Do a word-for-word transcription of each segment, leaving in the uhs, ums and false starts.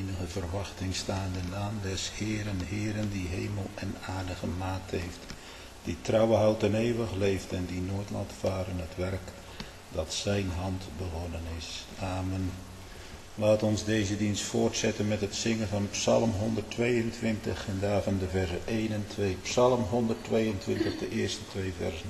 eeuwige verwachting staande aan des Heeren, Heeren die hemel en aarde gemaakt heeft, die trouw houdt en eeuwig leeft en die nooit laat varen het werk dat zijn hand begonnen is. Amen. Laat ons deze dienst voortzetten met het zingen van Psalm honderdtweeëntwintig en daarvan de versen één en twee. Psalm honderdtweeëntwintig, de eerste twee versen.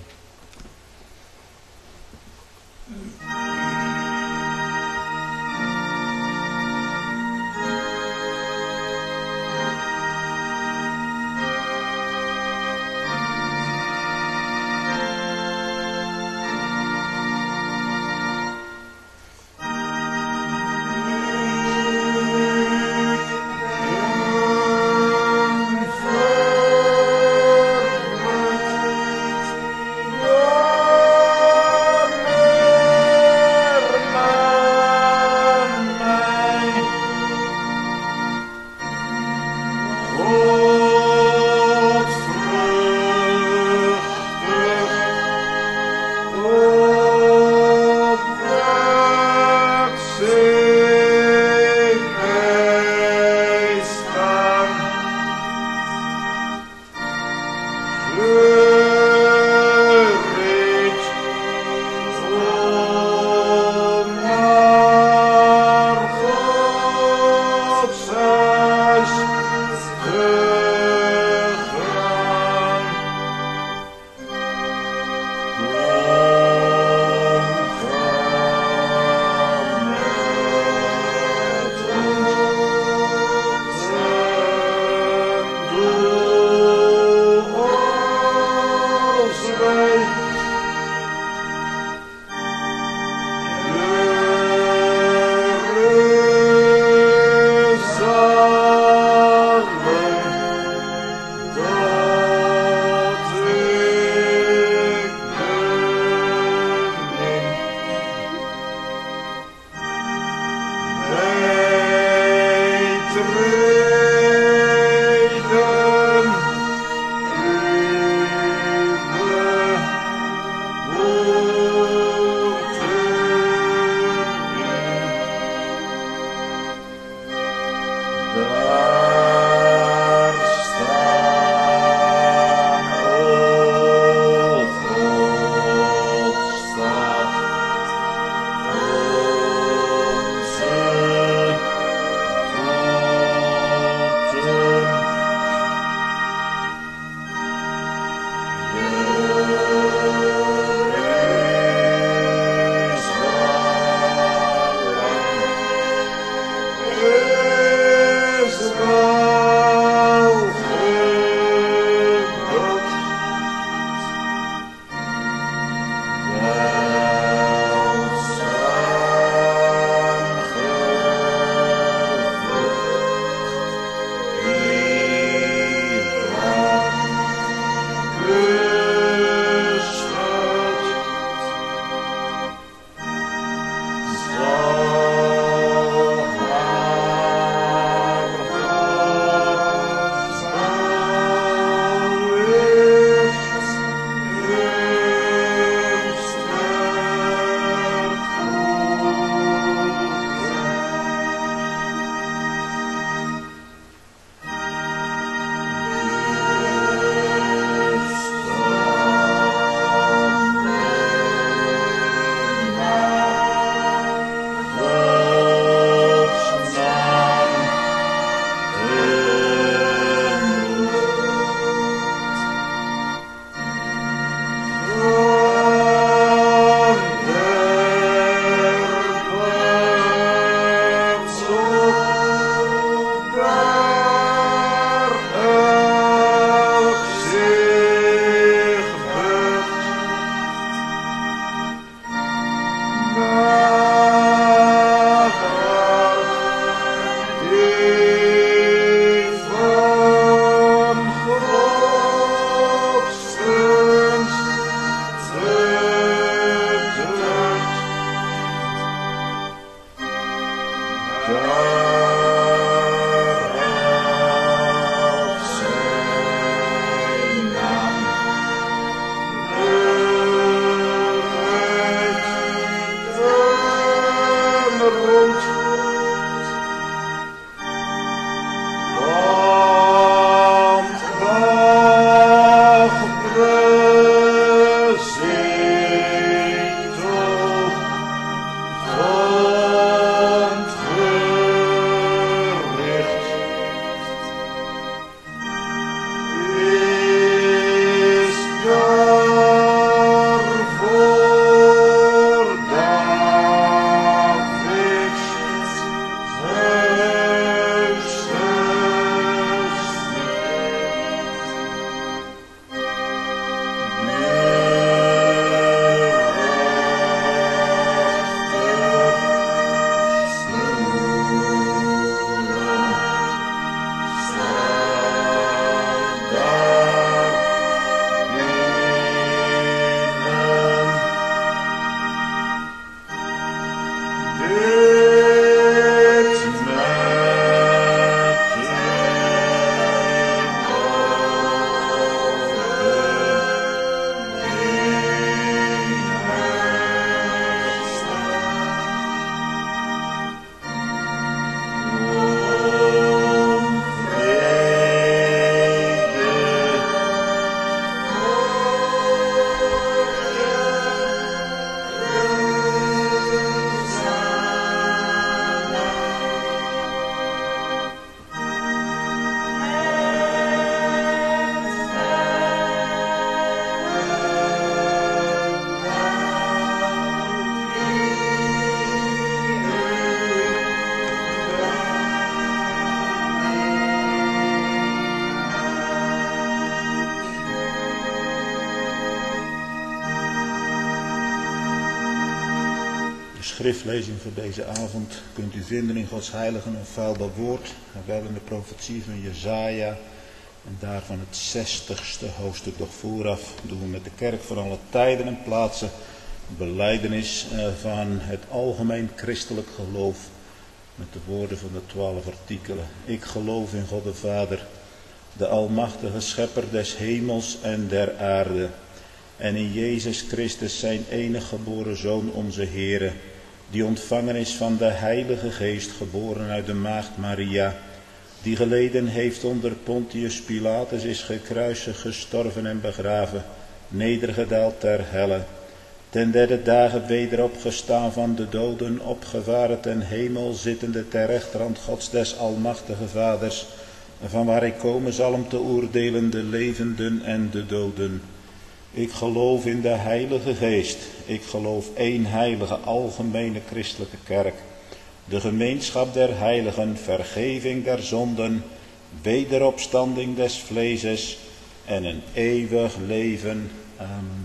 Schriftlezing voor deze avond kunt u vinden in Gods heilige en onfeilbaar woord, wel in de profetie van Jesaja en daarvan het zestigste hoofdstuk. Doch vooraf doen we met de kerk voor alle tijden en plaatsen belijdenis van het algemeen christelijk geloof met de woorden van de twaalf artikelen. Ik geloof in God de Vader, de almachtige schepper des hemels en der aarde, en in Jezus Christus zijn enige geboren Zoon onze Heere, die ontvangen is van de Heilige Geest, geboren uit de maagd Maria, die geleden heeft onder Pontius Pilatus, is gekruisigd, gestorven en begraven, nedergedaald ter helle, ten derde dagen weder opgestaan van de doden, opgevaren ten hemel, zittende ter rechterhand Gods des almachtige Vaders, van waar hij komen zal om te oordelen de levenden en de doden. Ik geloof in de Heilige Geest. Ik geloof één heilige algemene christelijke kerk, de gemeenschap der heiligen, vergeving der zonden, wederopstanding des vleeses en een eeuwig leven. Amen.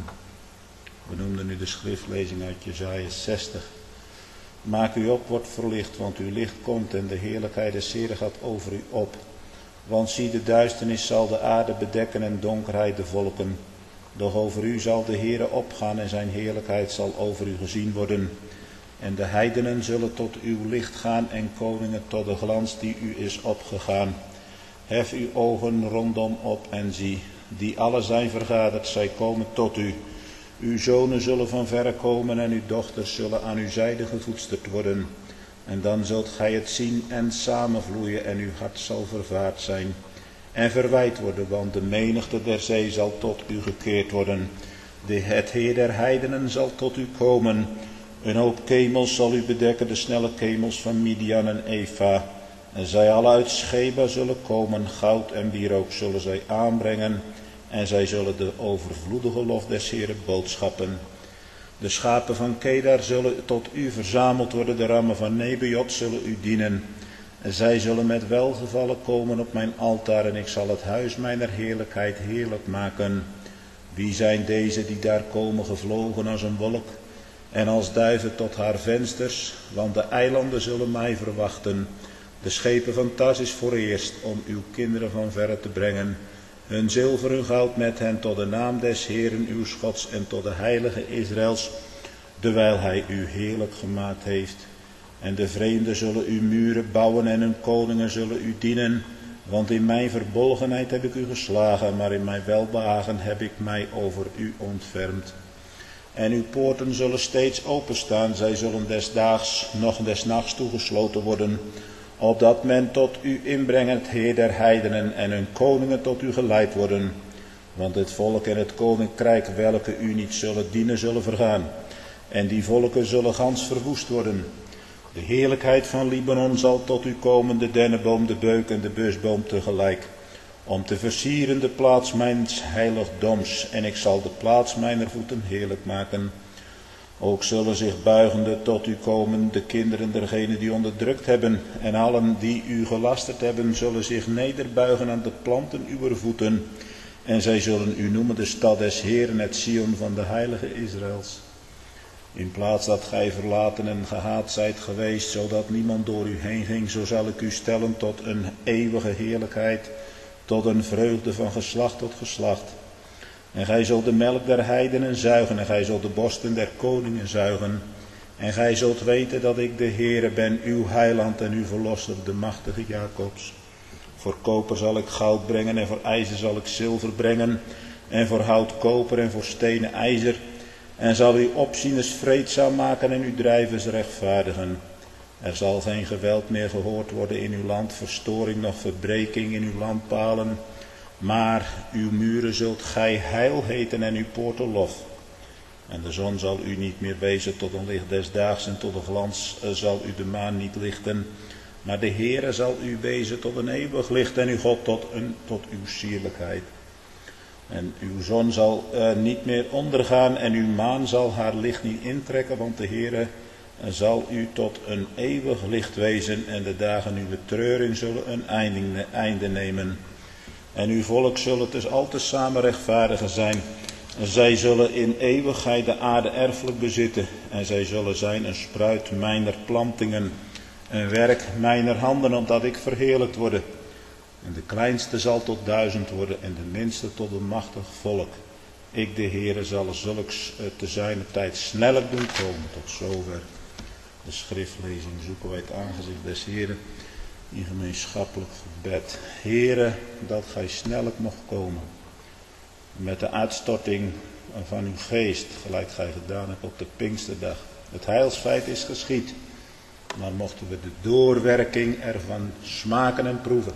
We noemden nu de schriftlezing uit Jesaja zestig. Maak u op, wordt verlicht, want uw licht komt en de heerlijkheid des Heeren gaat over u op. Want zie, de duisternis zal de aarde bedekken en donkerheid de volken. Doch over u zal de Heere opgaan en zijn heerlijkheid zal over u gezien worden. En de heidenen zullen tot uw licht gaan en koningen tot de glans die u is opgegaan. Hef uw ogen rondom op en zie, die alle zijn vergaderd, zij komen tot u. Uw zonen zullen van verre komen en uw dochters zullen aan uw zijde gevoedsterd worden. En dan zult gij het zien en samenvloeien en uw hart zal vervaard zijn en verwijd worden, want de menigte der zee zal tot u gekeerd worden. De, het Heer der heidenen zal tot u komen. Een hoop kemels zal u bedekken, de snelle kemels van Midian en Efa. En zij alle uit Sheba zullen komen, goud en wierook zullen zij aanbrengen. En zij zullen de overvloedige lof des Heeren boodschappen. De schapen van Kedar zullen tot u verzameld worden, de rammen van Nebajoth zullen u dienen. En zij zullen met welgevallen komen op mijn altaar en ik zal het huis mijner heerlijkheid heerlijk maken. Wie zijn deze die daar komen gevlogen als een wolk en als duiven tot haar vensters? Want de eilanden zullen mij verwachten. De schepen van Tarsis vooreerst om uw kinderen van verre te brengen. Hun zilver, hun goud met hen tot de naam des Heeren uw Gods en tot de heilige Israëls, dewijl hij u heerlijk gemaakt heeft. En de vreemden zullen uw muren bouwen en hun koningen zullen u dienen. Want in mijn verbolgenheid heb ik u geslagen, maar in mijn welbehagen heb ik mij over u ontfermd. En uw poorten zullen steeds openstaan, zij zullen des daags nog des nachts toegesloten worden, opdat men tot u inbrengt, het Heer der heidenen, en hun koningen tot u geleid worden. Want het volk en het koninkrijk welke u niet zullen dienen, zullen vergaan. En die volken zullen gans verwoest worden. De heerlijkheid van Libanon zal tot u komen, de dennenboom, de beuk en de busboom tegelijk, om te versieren de plaats mijns heiligdoms, en ik zal de plaats mijner voeten heerlijk maken. Ook zullen zich buigende tot u komen de kinderen dergenen die onderdrukt hebben, en allen die u gelasterd hebben, zullen zich nederbuigen aan de planten uwer voeten, en zij zullen u noemen de stad des Heeren, het Sion van de heilige Israëls. In plaats dat gij verlaten en gehaat zijt geweest, zodat niemand door u heen ging, zo zal ik u stellen tot een eeuwige heerlijkheid, tot een vreugde van geslacht tot geslacht. En gij zult de melk der heidenen zuigen, en gij zult de borsten der koningen zuigen. En gij zult weten dat ik de Heere ben, uw heiland en uw verlosser, de machtige Jacobs. Voor koper zal ik goud brengen en voor ijzer zal ik zilver brengen. En voor hout koper en voor stenen ijzer. En zal uw opzieners vreedzaam maken en uw drijvers rechtvaardigen. Er zal geen geweld meer gehoord worden in uw land, verstoring noch verbreking in uw landpalen. Maar uw muren zult gij heil heten en uw poorten lof. En de zon zal u niet meer wezen tot een licht des daags en tot de glans zal u de maan niet lichten. Maar de Heere zal u wezen tot een eeuwig licht en uw God tot, een, tot uw sierlijkheid. En uw zon zal uh, niet meer ondergaan en uw maan zal haar licht niet intrekken, want de Heere zal u tot een eeuwig licht wezen en de dagen uw treuring zullen een einde nemen. En uw volk zullen dus altijd samen rechtvaardigen zijn. Zij zullen in eeuwigheid de aarde erfelijk bezitten en zij zullen zijn een spruit mijner plantingen, een werk mijner handen, omdat ik verheerlijkt word. En de kleinste zal tot duizend worden en de minste tot een machtig volk. Ik, de Heere, zal zulks te zijner tijd sneller doen komen. Tot zover de schriftlezing. Zoeken wij het aangezicht des Heeren in gemeenschappelijk gebed. Heere, dat gij sneller mocht komen. Met de uitstorting van uw geest, gelijk gij gedaan hebt op de Pinksterdag. Het heilsfeit is geschied. Maar mochten we de doorwerking ervan smaken en proeven.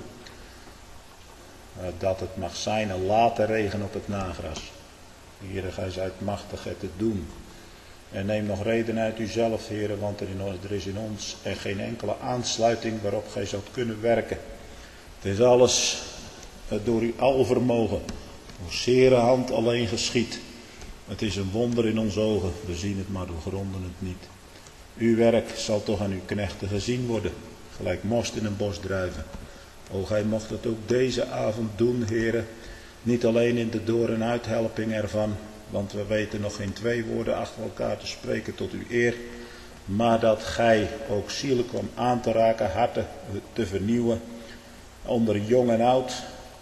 Dat het mag zijn en laten regen op het nagras. Heere, gij zijt machtig het te doen. En neem nog reden uit uzelf, Heere, want er is in ons er geen enkele aansluiting waarop gij zult kunnen werken. Het is alles door uw alvermogen, door zere hand alleen geschied. Het is een wonder in onze ogen, we zien het maar we gronden het niet. Uw werk zal toch aan uw knechten gezien worden, gelijk most in een bos druiven. O, gij mocht het ook deze avond doen, Heere, niet alleen in de door- en uithelping ervan, want we weten nog geen twee woorden achter elkaar te spreken tot uw eer, maar dat gij ook zielen kwam aan te raken, harten te vernieuwen, onder jong en oud.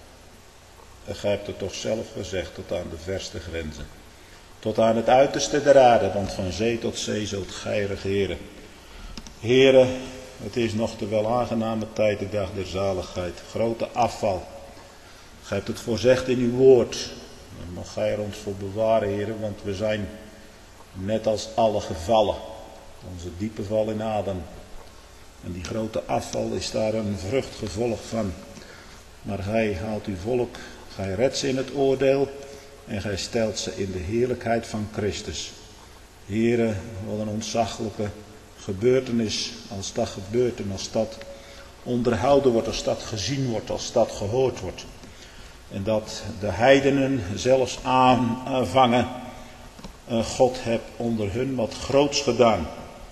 Gij hebt het toch zelf gezegd, tot aan de verste grenzen, tot aan het uiterste der aarde, want van zee tot zee zult gij regeren. Heere, het is nog de wel aangename tijd, de dag der zaligheid, grote afval. Gij hebt het voorzegd in uw woord. En mag gij er ons voor bewaren, Heere, want we zijn net als alle gevallen. Onze diepe val in Adam. En die grote afval is daar een vruchtgevolg van. Maar gij haalt uw volk, gij redt ze in het oordeel en gij stelt ze in de heerlijkheid van Christus. Heere, wat een ontzaglijke gebeurtenis als dat gebeurt en als dat onderhouden wordt, als dat gezien wordt, als dat gehoord wordt. En dat de heidenen zelfs aanvangen, God hebt onder hun wat groots gedaan.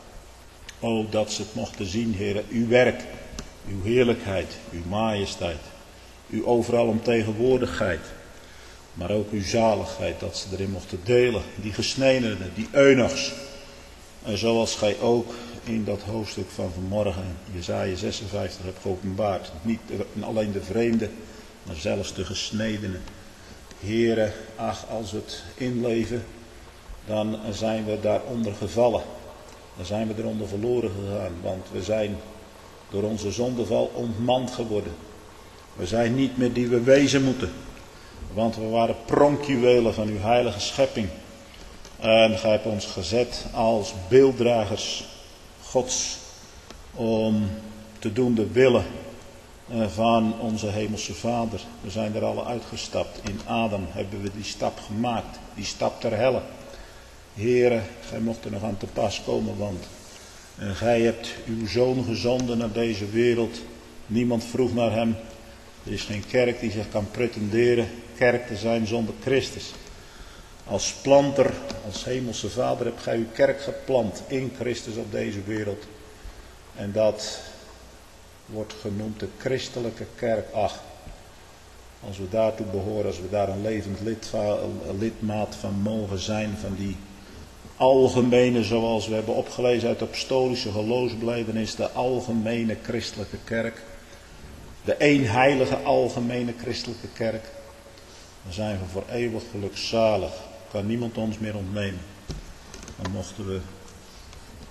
O, dat ze het mochten zien, Heere, uw werk, uw heerlijkheid, uw majesteit, uw overal omtegenwoordigheid, maar ook uw zaligheid, dat ze erin mochten delen, die gesnedenen, die eunuchs. En zoals gij ook in dat hoofdstuk van vanmorgen, Jesaja zesenvijftig, hebt geopenbaard. Niet alleen de vreemde, maar zelfs de gesnedenen. Heere, ach, als we het inleven, dan zijn we daaronder gevallen. Dan zijn we eronder verloren gegaan, want we zijn door onze zondeval ontmand geworden. We zijn niet meer die we wezen moeten, want we waren pronkjuwelen van uw heilige schepping. En gij hebt ons gezet als beelddragers Gods om te doen de willen van onze hemelse Vader. We zijn er alle uitgestapt. In Adam hebben we die stap gemaakt, die stap ter helle. Heere, gij mocht er nog aan te pas komen, want gij hebt uw Zoon gezonden naar deze wereld. Niemand vroeg naar hem. Er is geen kerk die zich kan pretenderen kerk te zijn zonder Christus. Als planter, als hemelse Vader, hebt gij uw kerk geplant in Christus op deze wereld. En dat wordt genoemd de christelijke kerk. Ach, als we daartoe behoren, als we daar een levend lidmaat van mogen zijn, van die algemene, zoals we hebben opgelezen uit de apostolische geloofsbelijdenis, de algemene christelijke kerk. De eenheilige algemene christelijke kerk. Dan zijn we voor eeuwig gelukzalig. Kan niemand ons meer ontnemen. Dan mochten we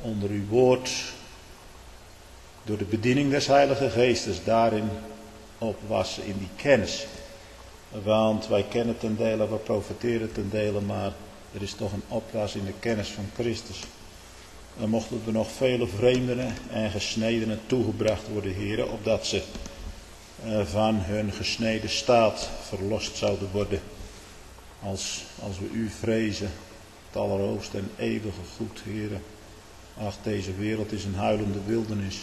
onder uw woord, door de bediening des Heilige Geestes, daarin opwassen in die kennis. Want wij kennen ten dele, we profiteren ten dele, maar er is toch een opwas in de kennis van Christus. Dan mochten er nog vele vreemden en gesnedenen toegebracht worden, heren, opdat ze van hun gesneden staat verlost zouden worden. Als, als we u vrezen, het allerhoogste en eeuwige goed, heren. Ach, deze wereld is een huilende wildernis.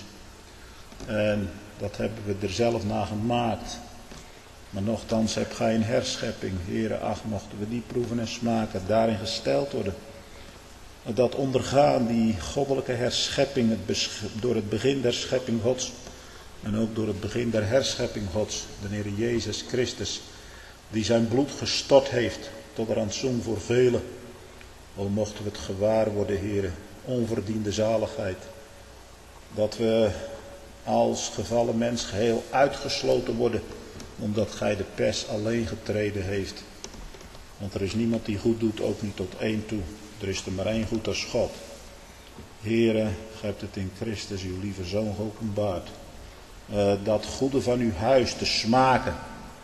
En dat hebben we er zelf naar gemaakt. Maar nochtans hebt gij een herschepping. Heren, ach, mochten we die proeven en smaken, daarin gesteld worden. Dat ondergaan, die goddelijke herschepping, het door het begin der schepping Gods. En ook door het begin der herschepping Gods, de Heer Jezus Christus, die zijn bloed gestort heeft tot rantsoen voor velen. O, mochten we het gewaar worden, heren, onverdiende zaligheid. Dat we als gevallen mens geheel uitgesloten worden, omdat gij de pers alleen getreden heeft. Want er is niemand die goed doet, ook niet tot één toe. Er is er maar één goed als God. Heere, gij hebt het in Christus, uw lieve Zoon, geopenbaard. Uh, dat goede van uw huis te smaken.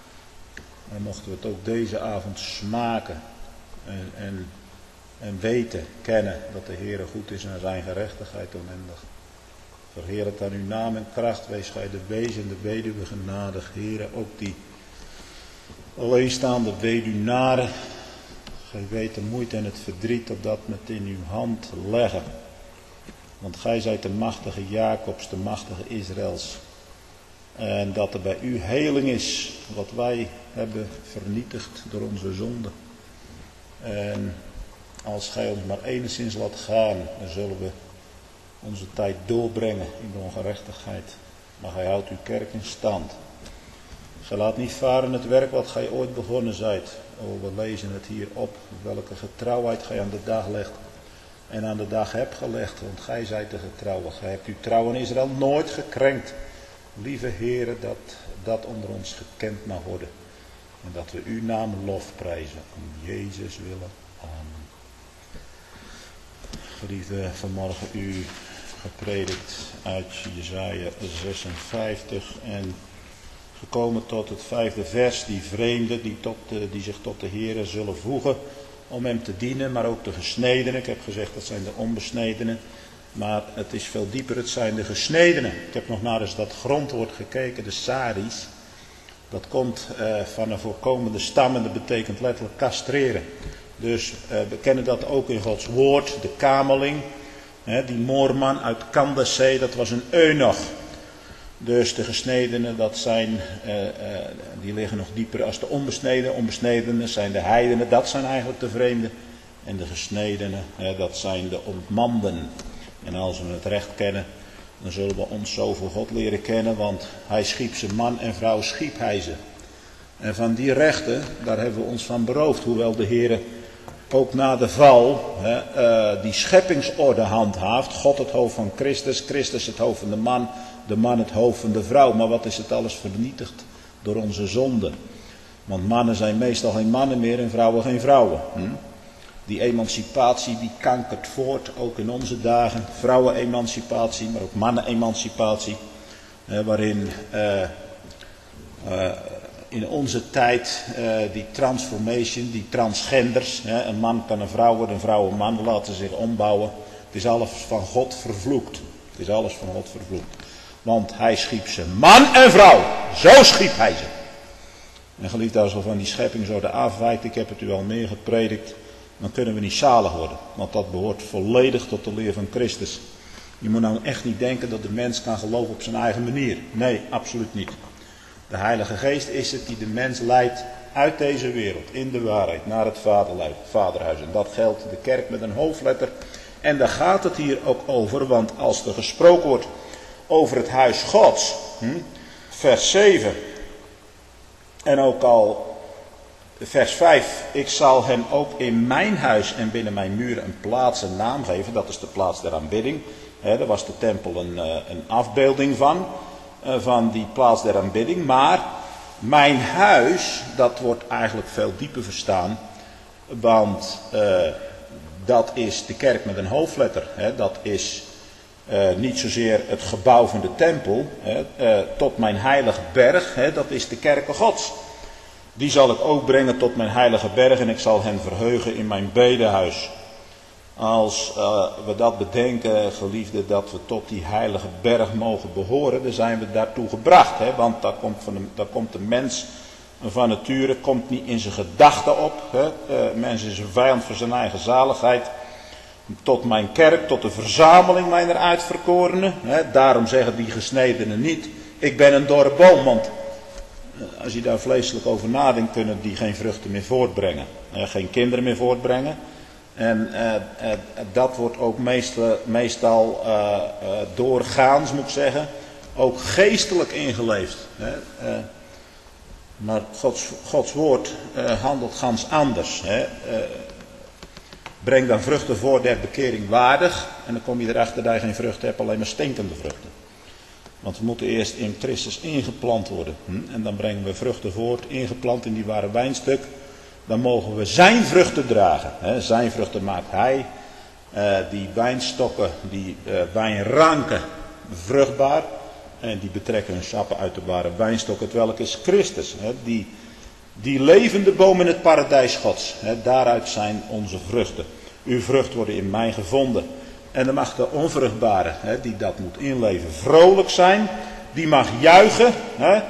En mochten we het ook deze avond smaken. En, en, en weten, kennen dat de Heere goed is en zijn gerechtigheid oneindig. Verheer het aan uw naam en kracht. Wees gij de wees en de weduwe genadig. Heere, ook die alleenstaande weduwnaren. Gij weet de moeite en het verdriet op dat met in uw hand leggen. Want gij zijt de machtige Jacobs, de machtige Israëls. En dat er bij u heling is, wat wij hebben vernietigd door onze zonde. En als gij ons maar enigszins laat gaan, dan zullen we onze tijd doorbrengen in de ongerechtigheid. Maar gij houdt uw kerk in stand. Gij laat niet varen het werk wat gij ooit begonnen zijt. O, we lezen het hier op, welke getrouwheid gij aan de dag legt. En aan de dag hebt gelegd, want gij zijt de getrouwe. Gij hebt uw trouw in Israël nooit gekrenkt. Lieve Heere, dat dat onder ons gekend mag worden. En dat we uw naam lofprijzen. Om Jezus willen. Amen. Geliefde, vanmorgen u gepredikt uit Jesaja zesenvijftig. En gekomen tot het vijfde vers. Die vreemden die, tot de, die zich tot de Heere zullen voegen. Om hem te dienen, maar ook de gesnedenen. Ik heb gezegd dat zijn de onbesnedenen. Maar het is veel dieper, het zijn de gesnedenen. Ik heb nog naar eens dat grondwoord gekeken, de saris. Dat komt uh, van een voorkomende stam en dat betekent letterlijk castreren. Dus uh, we kennen dat ook in Gods woord, de kameling. Hè, die moorman uit Kandasee, dat was een eunuch. Dus de gesnedenen, dat zijn, uh, uh, die liggen nog dieper als de onbesnedenen. Onbesnedenen zijn de heidenen, dat zijn eigenlijk de vreemden. En de gesnedenen, uh, dat zijn de ontmanden. En als we het recht kennen, dan zullen we ons zo voor God leren kennen, want hij schiep ze, man en vrouw schiep hij ze. En van die rechten, daar hebben we ons van beroofd, hoewel de Heer ook na de val hè, uh, die scheppingsorde handhaaft. God het hoofd van Christus, Christus het hoofd van de man, de man het hoofd van de vrouw. Maar wat is het alles vernietigd door onze zonde? Want mannen zijn meestal geen mannen meer en vrouwen geen vrouwen. Hm? Die emancipatie die kankert voort, ook in onze dagen. Vrouwenemancipatie, maar ook mannenemancipatie. Eh, waarin eh, uh, in onze tijd uh, die transformation, die transgenders. Hè, een man kan een vrouw worden, een vrouw een man, laten zich ombouwen. Het is alles van God vervloekt. Het is alles van God vervloekt. Want hij schiep ze man en vrouw. Zo schiep hij ze. En geliefd, als we van die schepping zouden afwijken, ik heb het u al meer gepredikt, dan kunnen we niet zalig worden. Want dat behoort volledig tot de leer van Christus. Je moet nou echt niet denken dat de mens kan geloven op zijn eigen manier. Nee, absoluut niet. De Heilige Geest is het die de mens leidt uit deze wereld, in de waarheid, naar het vaderhuis. En dat geldt de kerk met een hoofdletter. En daar gaat het hier ook over, want als er gesproken wordt over het huis Gods, hm, vers zeven, en ook al vers vijf, ik zal hen ook in mijn huis en binnen mijn muren een plaats, een naam geven, dat is de plaats der aanbidding. He, daar was de tempel een, een afbeelding van, van die plaats der aanbidding. Maar mijn huis, dat wordt eigenlijk veel dieper verstaan, want uh, dat is de kerk met een hoofdletter. He, dat is Uh, niet zozeer het gebouw van de tempel, hè, uh, tot mijn heilige berg, hè, dat is de kerken Gods. Die zal ik ook brengen tot mijn heilige berg en ik zal hen verheugen in mijn bedehuis. Als uh, we dat bedenken, geliefde, dat we tot die heilige berg mogen behoren, dan zijn we daartoe gebracht. Hè, want daar komt, van de, daar komt de mens van nature, komt niet in zijn gedachten op. Hè. Uh, mens is een vijand voor zijn eigen zaligheid. Tot mijn kerk, tot de verzameling mijner uitverkorenen. Hè. Daarom zeggen die gesnedenen niet, ik ben een dorre boom. Want als je daar vleeselijk over nadenkt, kunnen die geen vruchten meer voortbrengen. Hè, geen kinderen meer voortbrengen. En uh, uh, dat wordt ook meestal, meestal uh, uh, doorgaans, moet ik zeggen, ook geestelijk ingeleefd. Hè. Uh, maar Gods, Gods woord uh, handelt gans anders. Hè. Uh, breng dan vruchten voor der bekering waardig. En dan kom je erachter dat je geen vruchten hebt, alleen maar stinkende vruchten. Want we moeten eerst in Christus ingeplant worden. Hm? En dan brengen we vruchten voort, ingeplant in die ware wijnstuk. Dan mogen we zijn vruchten dragen. Hè. Zijn vruchten maakt hij. Uh, die wijnstokken, die uh, wijnranken vruchtbaar. En die betrekken hun sappen uit de ware wijnstok. Het welk is Christus. Hè. Die, die levende boom in het paradijs Gods. Hè. Daaruit zijn onze vruchten. Uw vrucht worden in mij gevonden. En dan mag de onvruchtbare, hè, die dat moet inleven, vrolijk zijn. Die mag juichen. Hè.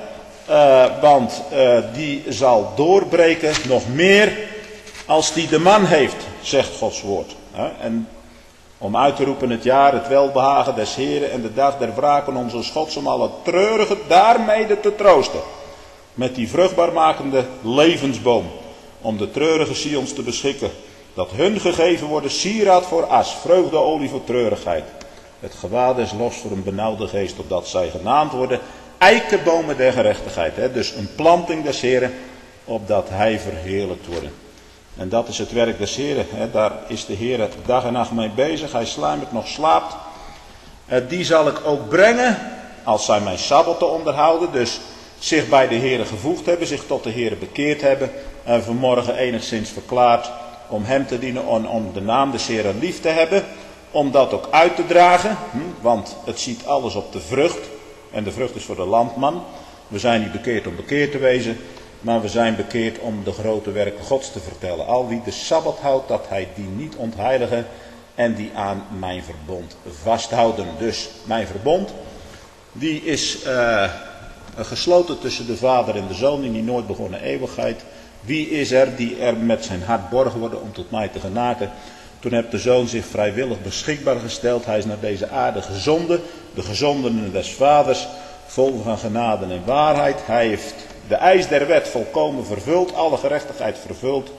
Uh, want uh, die zal doorbreken nog meer als die de man heeft, zegt Gods woord. Hè. En om uit te roepen het jaar, het welbehagen des Heren en de dag der wraken onze Gods, om alle treurigen daarmede te troosten. Met die vruchtbaarmakende levensboom, om de treurige Sions te beschikken. Dat hun gegeven worden sieraad voor as, vreugdeolie voor treurigheid. Het gewaad is los voor een benauwde geest, opdat zij genaamd worden eikenbomen der gerechtigheid. Hè? Dus een planting des Heren, opdat hij verheerlijkt wordt. En dat is het werk des Heren. Hè? Daar is de Heer dag en nacht mee bezig. Hij sluimert nog slaapt. Uh, die zal ik ook brengen, als zij mijn sabbat te onderhouden. Dus zich bij de Heer gevoegd hebben, zich tot de Heer bekeerd hebben. En vanmorgen enigszins verklaard om hem te dienen, om, om de naam des Heren lief te hebben. Om dat ook uit te dragen. Hm? Want het ziet alles op de vrucht. En de vrucht is voor de landman. We zijn niet bekeerd om bekeerd te wezen. Maar we zijn bekeerd om de grote werken Gods te vertellen. Al wie de Sabbat houdt, dat hij die niet ontheiligen. En die aan mijn verbond vasthouden. Dus mijn verbond, die is uh, gesloten tussen de Vader en de Zoon in die nooit begonnen eeuwigheid. Wie is er die er met zijn hart borgen worden om tot mij te genaken? Toen heeft de Zoon zich vrijwillig beschikbaar gesteld. Hij is naar deze aarde gezonden. De gezondenen des Vaders, vol van genade en waarheid. Hij heeft de eis der wet volkomen vervuld, alle gerechtigheid vervuld.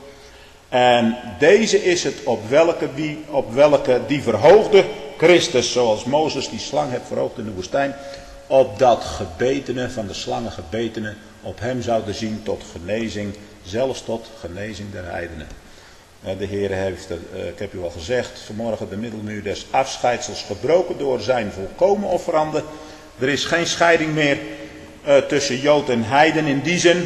En deze is het op welke, wie, op welke die verhoogde Christus, zoals Mozes die slang heeft verhoogd in de woestijn, op dat gebetene van de slangen gebetene op hem zouden zien tot genezing, zelfs tot genezing der heidenen. De Heer heeft, ik heb u al gezegd, vanmorgen de middelmuur des afscheidsels gebroken door zijn volkomen offerande. Er is geen scheiding meer uh, tussen Jood en heiden in die zin.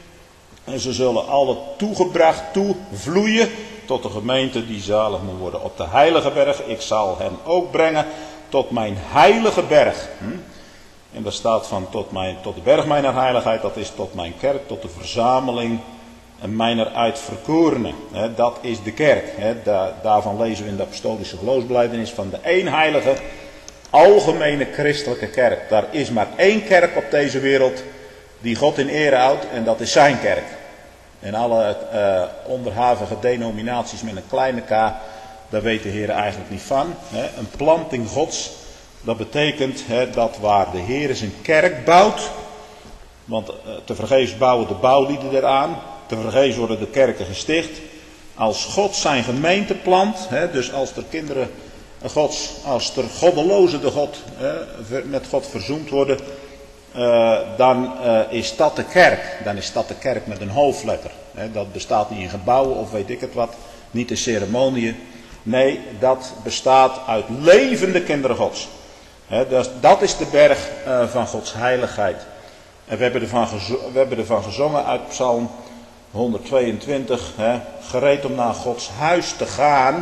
En ze zullen alle toegebracht toevloeien tot de gemeente die zalig moet worden op de heilige berg. Ik zal hen ook brengen tot mijn heilige berg. Hm? En daar staat van tot, mijn, tot de berg mijner heiligheid, dat is tot mijn kerk, tot de verzameling mijner uitverkorenen. Dat is de kerk. Daar, daarvan lezen we in de apostolische geloofsbelijdenis van de één heilige, algemene christelijke kerk. Daar is maar één kerk op deze wereld die God in ere houdt en dat is zijn kerk. En alle uh, onderhavige denominaties met een kleine k, daar weet de Heer eigenlijk niet van. Hè. Een planting Gods, dat betekent hè, dat waar de Heer zijn kerk bouwt, want uh, tevergeefs bouwen de bouwlieden eraan, tevergeefs worden de kerken gesticht. Als God zijn gemeente plant, hè, dus als er kinderen Gods, als er goddelozen de God, hè, met God verzoend worden, uh, dan uh, is dat de kerk. Dan is dat de kerk met een hoofdletter. Hè. Dat bestaat niet in gebouwen of weet ik het wat, niet in ceremonieën. Nee, dat bestaat uit levende kinderen Gods. Hè, dat, dat is de berg uh, van Gods heiligheid. En we hebben ervan, gezo- we hebben ervan gezongen uit Psalm honderdtweeëntwintig, hè, gereed om naar Gods huis te gaan.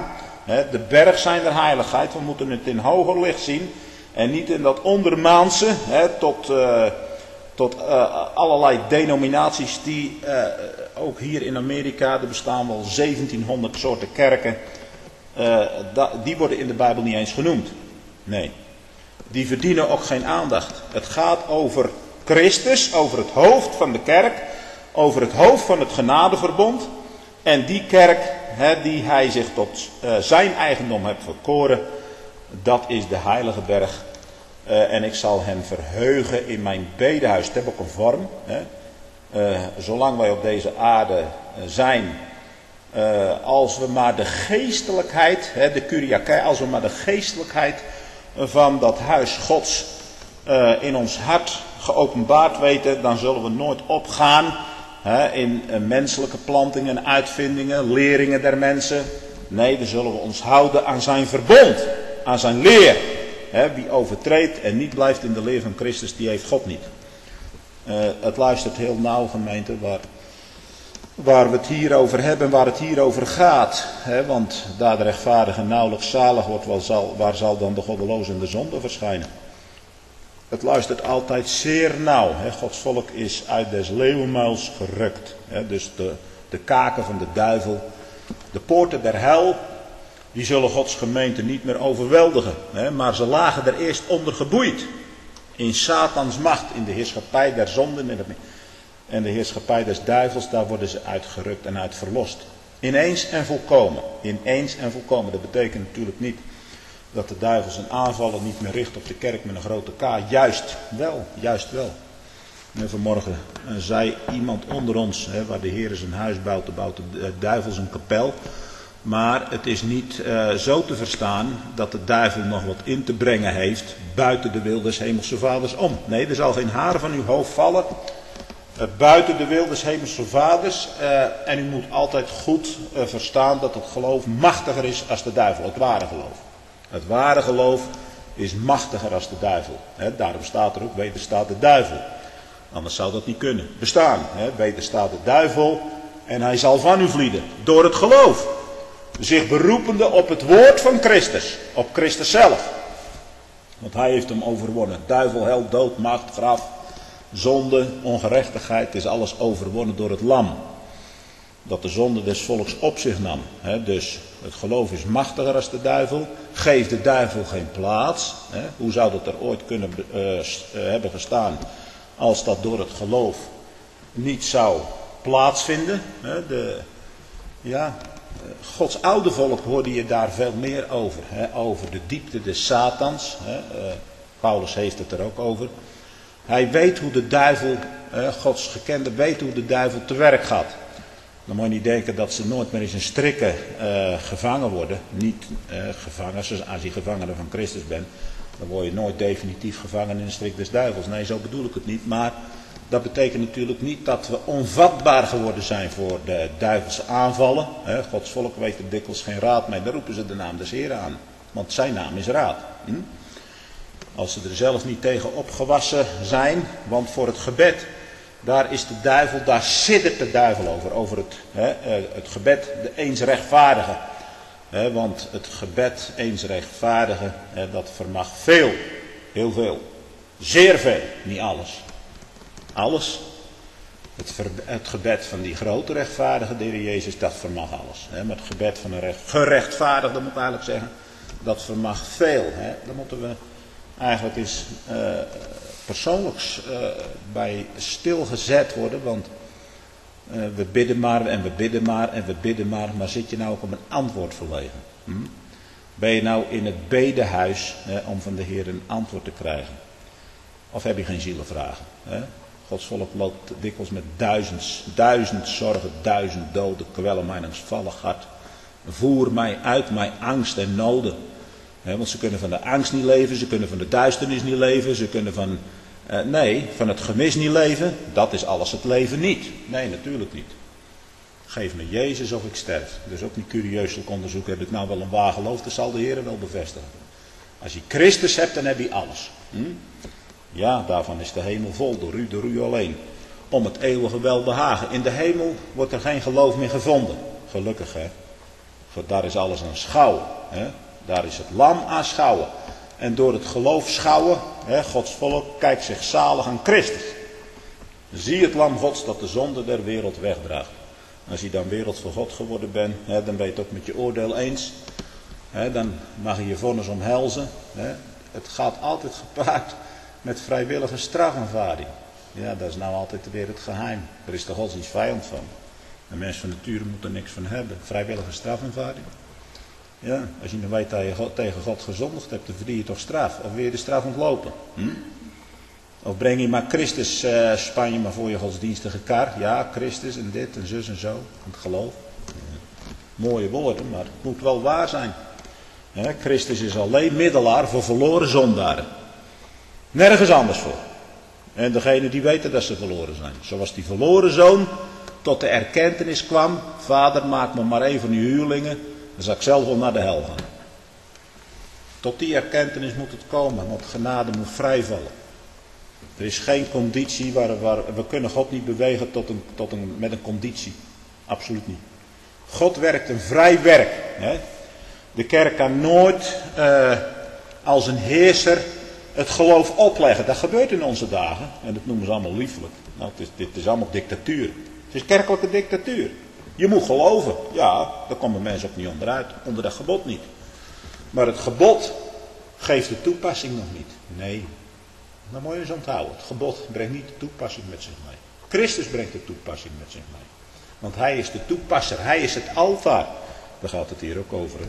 Hè, de berg zijn der heiligheid. We moeten het in hoger licht zien. En niet in dat ondermaanse. Hè, tot uh, tot uh, allerlei denominaties die uh, ook hier in Amerika. Er bestaan wel zeventienhonderd soorten kerken. Uh, da, die worden in de Bijbel niet eens genoemd. Nee. Die verdienen ook geen aandacht. Het gaat over Christus, over het hoofd van de kerk, over het hoofd van het genadeverbond. En die kerk, hè, die hij zich tot uh, zijn eigendom heeft verkoren, dat is de heilige berg. Uh, en ik zal hen verheugen in mijn bedehuis. Het heeft ook een vorm. Hè. Uh, zolang wij op deze aarde uh, zijn, uh, als we maar de geestelijkheid, hè, de Kyriakai, als we maar de geestelijkheid van dat huis Gods uh, in ons hart geopenbaard weten, dan zullen we nooit opgaan hè, in uh, menselijke plantingen, uitvindingen, leringen der mensen. Nee, dan zullen we ons houden aan zijn verbond, aan zijn leer. Hè, wie overtreedt en niet blijft in de leer van Christus, die heeft God niet. Uh, het luistert heel nauw, gemeente, waar, waar we het hier over hebben, waar het hier over gaat. Hè, want daar de rechtvaardige nauwelijks zalig wordt, waar zal, waar zal dan de goddeloze en de zonde verschijnen? Het luistert altijd zeer nauw. Hè. Gods volk is uit des leeuwenmuils gerukt. Hè, dus de, de kaken van de duivel, de poorten der hel, die zullen Gods gemeente niet meer overweldigen. Hè, maar ze lagen er eerst onder geboeid. In Satans macht, in de heerschappij der zonden en de heerschappij des duivels, daar worden ze uitgerukt en uit verlost. Ineens en volkomen. Ineens en volkomen. Dat betekent natuurlijk niet dat de duivel zijn aanvallen niet meer richt op de kerk met een grote K. Juist wel, juist wel. En vanmorgen uh, zei iemand onder ons, hè, waar de Heer zijn huis bouwt, dan bouwt de duivel zijn kapel. Maar het is niet uh, zo te verstaan dat de duivel nog wat in te brengen heeft buiten de wil des hemelse vaders om. Nee, er zal geen haar van uw hoofd vallen uh, buiten de wil des hemelse vaders. Uh, en u moet altijd goed uh, verstaan dat het geloof machtiger is als de duivel, het ware geloof. Het ware geloof is machtiger als de duivel. He, daarom staat er ook, wederstaat de duivel. Anders zou dat niet kunnen bestaan. He, wederstaat de duivel en hij zal van u vlieden. Door het geloof. Zich beroepende op het woord van Christus. Op Christus zelf. Want hij heeft hem overwonnen. Duivel, hel, dood, macht, graf, zonde, ongerechtigheid. is alles overwonnen door het lam. Dat de zonde des volks op zich nam. He, dus het geloof is machtiger als de duivel. Geef de duivel geen plaats. He, hoe zou dat er ooit kunnen uh, uh, hebben gestaan als dat door het geloof niet zou plaatsvinden. He, de, ja, Gods oude volk hoorde je daar veel meer over. He, over de diepte des Satans. He, uh, Paulus heeft het er ook over. Hij weet hoe de duivel, uh, Gods gekende weet hoe de duivel te werk gaat. Dan moet je niet denken dat ze nooit meer in zijn strikken uh, gevangen worden. Niet uh, gevangen, als je gevangene van Christus bent. Dan word je nooit definitief gevangen in de strik des duivels. Nee, zo bedoel ik het niet. Maar dat betekent natuurlijk niet dat we onvatbaar geworden zijn voor de duivelse aanvallen. He, Gods volk weet er dikwijls geen raad mee. Daar roepen ze de naam des Heeren aan. Want zijn naam is raad. Hm? Als ze er zelf niet tegen opgewassen zijn. Want voor het gebed, daar is de duivel, daar siddert de duivel over. Over het, he, het gebed, de eens rechtvaardige. He, want het gebed, eens rechtvaardige, he, dat vermag veel. Heel veel. Zeer veel. Niet alles. Alles. Het, ver, het gebed van die grote rechtvaardige, de Heer Jezus, dat vermag alles. He, maar het gebed van een recht, gerechtvaardigde, moet ik eigenlijk zeggen, dat vermag veel. He. Daar moeten we eigenlijk eens uh, persoonlijks uh, bij stilgezet worden. Want uh, we bidden maar en we bidden maar en we bidden maar. Maar zit je nou ook om een antwoord verlegen? Hm? Ben je nou in het bedehuis hè, om van de Heer een antwoord te krijgen? Of heb je geen zielenvragen? Hè? Gods volk loopt dikwijls met duizend, duizend zorgen, duizend doden, kwellen mijn angstvallig hart. Voer mij uit mijn angst en noden. He, want ze kunnen van de angst niet leven, ze kunnen van de duisternis niet leven, ze kunnen van, uh, nee, van het gemis niet leven. Dat is alles het leven niet. Nee, natuurlijk niet. Geef me Jezus of ik sterf. Dus ook niet curieuselijk onderzoek, heb ik nou wel een waar geloof, dat zal de Heer wel bevestigen. Als je Christus hebt, dan heb je alles. Hm? Ja, daarvan is de hemel vol, door u, door u alleen. Om het eeuwige welbehagen. In de hemel wordt er geen geloof meer gevonden. Gelukkig, hè. voor daar is alles aan schouwen. Hè? Daar is het lam aan schouwen. En door het geloof schouwen, hè, Gods volk kijkt zich zalig aan Christus. Zie het lam Gods dat de zonde der wereld wegdraagt. Als je dan wereld voor God geworden bent, hè, dan ben je het ook met je oordeel eens. Hè, dan mag je je vonnis omhelzen. Hè. Het gaat altijd gepaard met vrijwillige strafaanvaarding. Ja, dat is nou altijd weer het geheim. Er is de godsdienst vijand van. De mens van nature moet er niks van hebben. Vrijwillige strafaanvaarding. Ja, als je nu weet dat je God, tegen God gezondigd hebt, dan verdien je toch straf. Of wil je de straf ontlopen? Hm? Of breng je maar Christus, uh, span je maar voor je godsdienstige kar. Ja, Christus en dit en zus en zo. Het geloof. Ja. Mooie woorden, maar het moet wel waar zijn. Ja, Christus is alleen middelaar voor verloren zondaren. Nergens anders voor. En degene die weten dat ze verloren zijn. Zoals die verloren zoon tot de erkentenis kwam. Vader, maak me maar één van die huurlingen. Dan zal ik zelf wel naar de hel gaan. Tot die erkentenis moet het komen. Want genade moet vrijvallen. Er is geen conditie waar, waar we kunnen God niet bewegen tot een, tot een, met een conditie. Absoluut niet. God werkt een vrij werk. Hè? De kerk kan nooit uh, als een heerser het geloof opleggen. Dat gebeurt in onze dagen. En dat noemen ze allemaal liefelijk. Nou, het is, dit is allemaal dictatuur. Het is kerkelijke dictatuur. Je moet geloven. Ja, daar komen mensen ook niet onderuit. Onder dat gebod niet. Maar het gebod geeft de toepassing nog niet. Nee. Dan moet je eens onthouden. Het gebod brengt niet de toepassing met zich mee. Christus brengt de toepassing met zich mee. Want hij is de toepasser. Hij is het altaar. Daar gaat het hier ook over. Hè?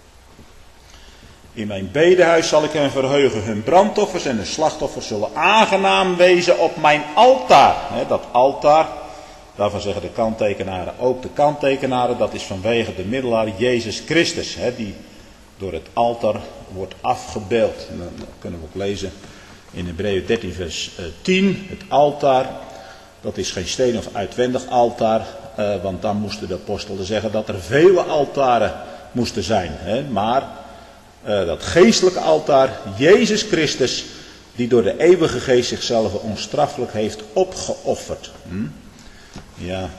In mijn bedehuis zal ik hen verheugen. Hun brandoffers en hun slachtoffers zullen aangenaam wezen op mijn altaar. He, dat altaar, daarvan zeggen de kanttekenaren ook de kanttekenaren. Dat is vanwege de middelaar Jezus Christus. He, die door het altaar wordt afgebeeld. En dan kunnen we ook lezen in Hebreeën dertien vers tien. Het altaar, dat is geen steen of uitwendig altaar. Uh, want dan moesten de apostelen zeggen dat er vele altaren moesten zijn. He, maar... Uh, dat geestelijke altaar, Jezus Christus, die door de eeuwige geest zichzelf onstraffelijk heeft opgeofferd. Hm? Ja.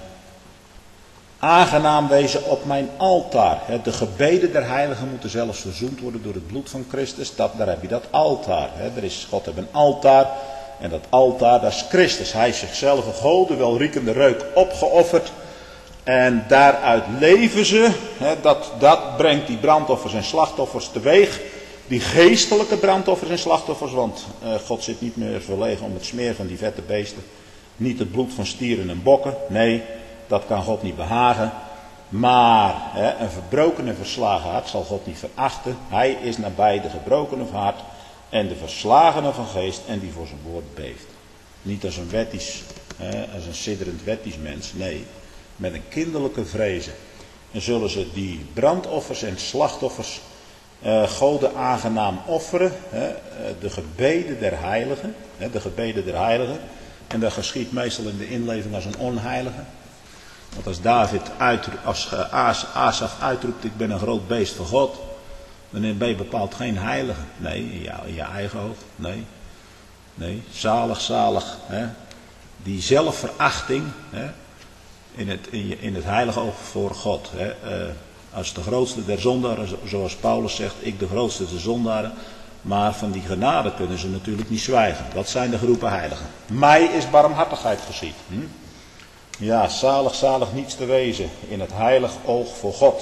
Aangenaam wezen op mijn altaar. He, de gebeden der heiligen moeten zelfs verzoend worden door het bloed van Christus. Dat, daar heb je dat altaar. He, er is, God heeft een altaar. En dat altaar, dat is Christus. Hij heeft zichzelf een gode welriekende reuk opgeofferd. En daaruit leven ze, hè, dat, dat brengt die brandoffers en slachtoffers teweeg. Die geestelijke brandoffers en slachtoffers, want uh, God zit niet meer verlegen om het smeer van die vette beesten. Niet het bloed van stieren en bokken, nee, dat kan God niet behagen. Maar hè, een verbroken en verslagen hart zal God niet verachten. Hij is nabij de gebrokene van hart en de verslagene van geest en die voor zijn woord beeft. Niet als een wettisch, hè, als een sidderend wettisch mens, nee. Met een kinderlijke vrezen. En zullen ze die brandoffers en slachtoffers uh, Gode aangenaam offeren. Hè, de gebeden der heiligen. Hè, de gebeden der heiligen. En dat geschiet meestal in de inleving als een onheilige. Want als David uitroept, als Asaf uitroept, ik ben een groot beest van God. Dan ben je bepaald geen heilige. Nee, in je, in je eigen oog. Nee. Nee, zalig, zalig. Hè. Die zelfverachting. Hè. In het, in, in het heilige oog voor God. Hè. Uh, als de grootste der zondaren, zoals Paulus zegt, ik de grootste der zondaren. Maar van die genade kunnen ze natuurlijk niet zwijgen. Dat zijn de geroepen heiligen. Mij is barmhartigheid geschied. Hm? Ja, zalig, zalig niets te wezen in het heilig oog voor God.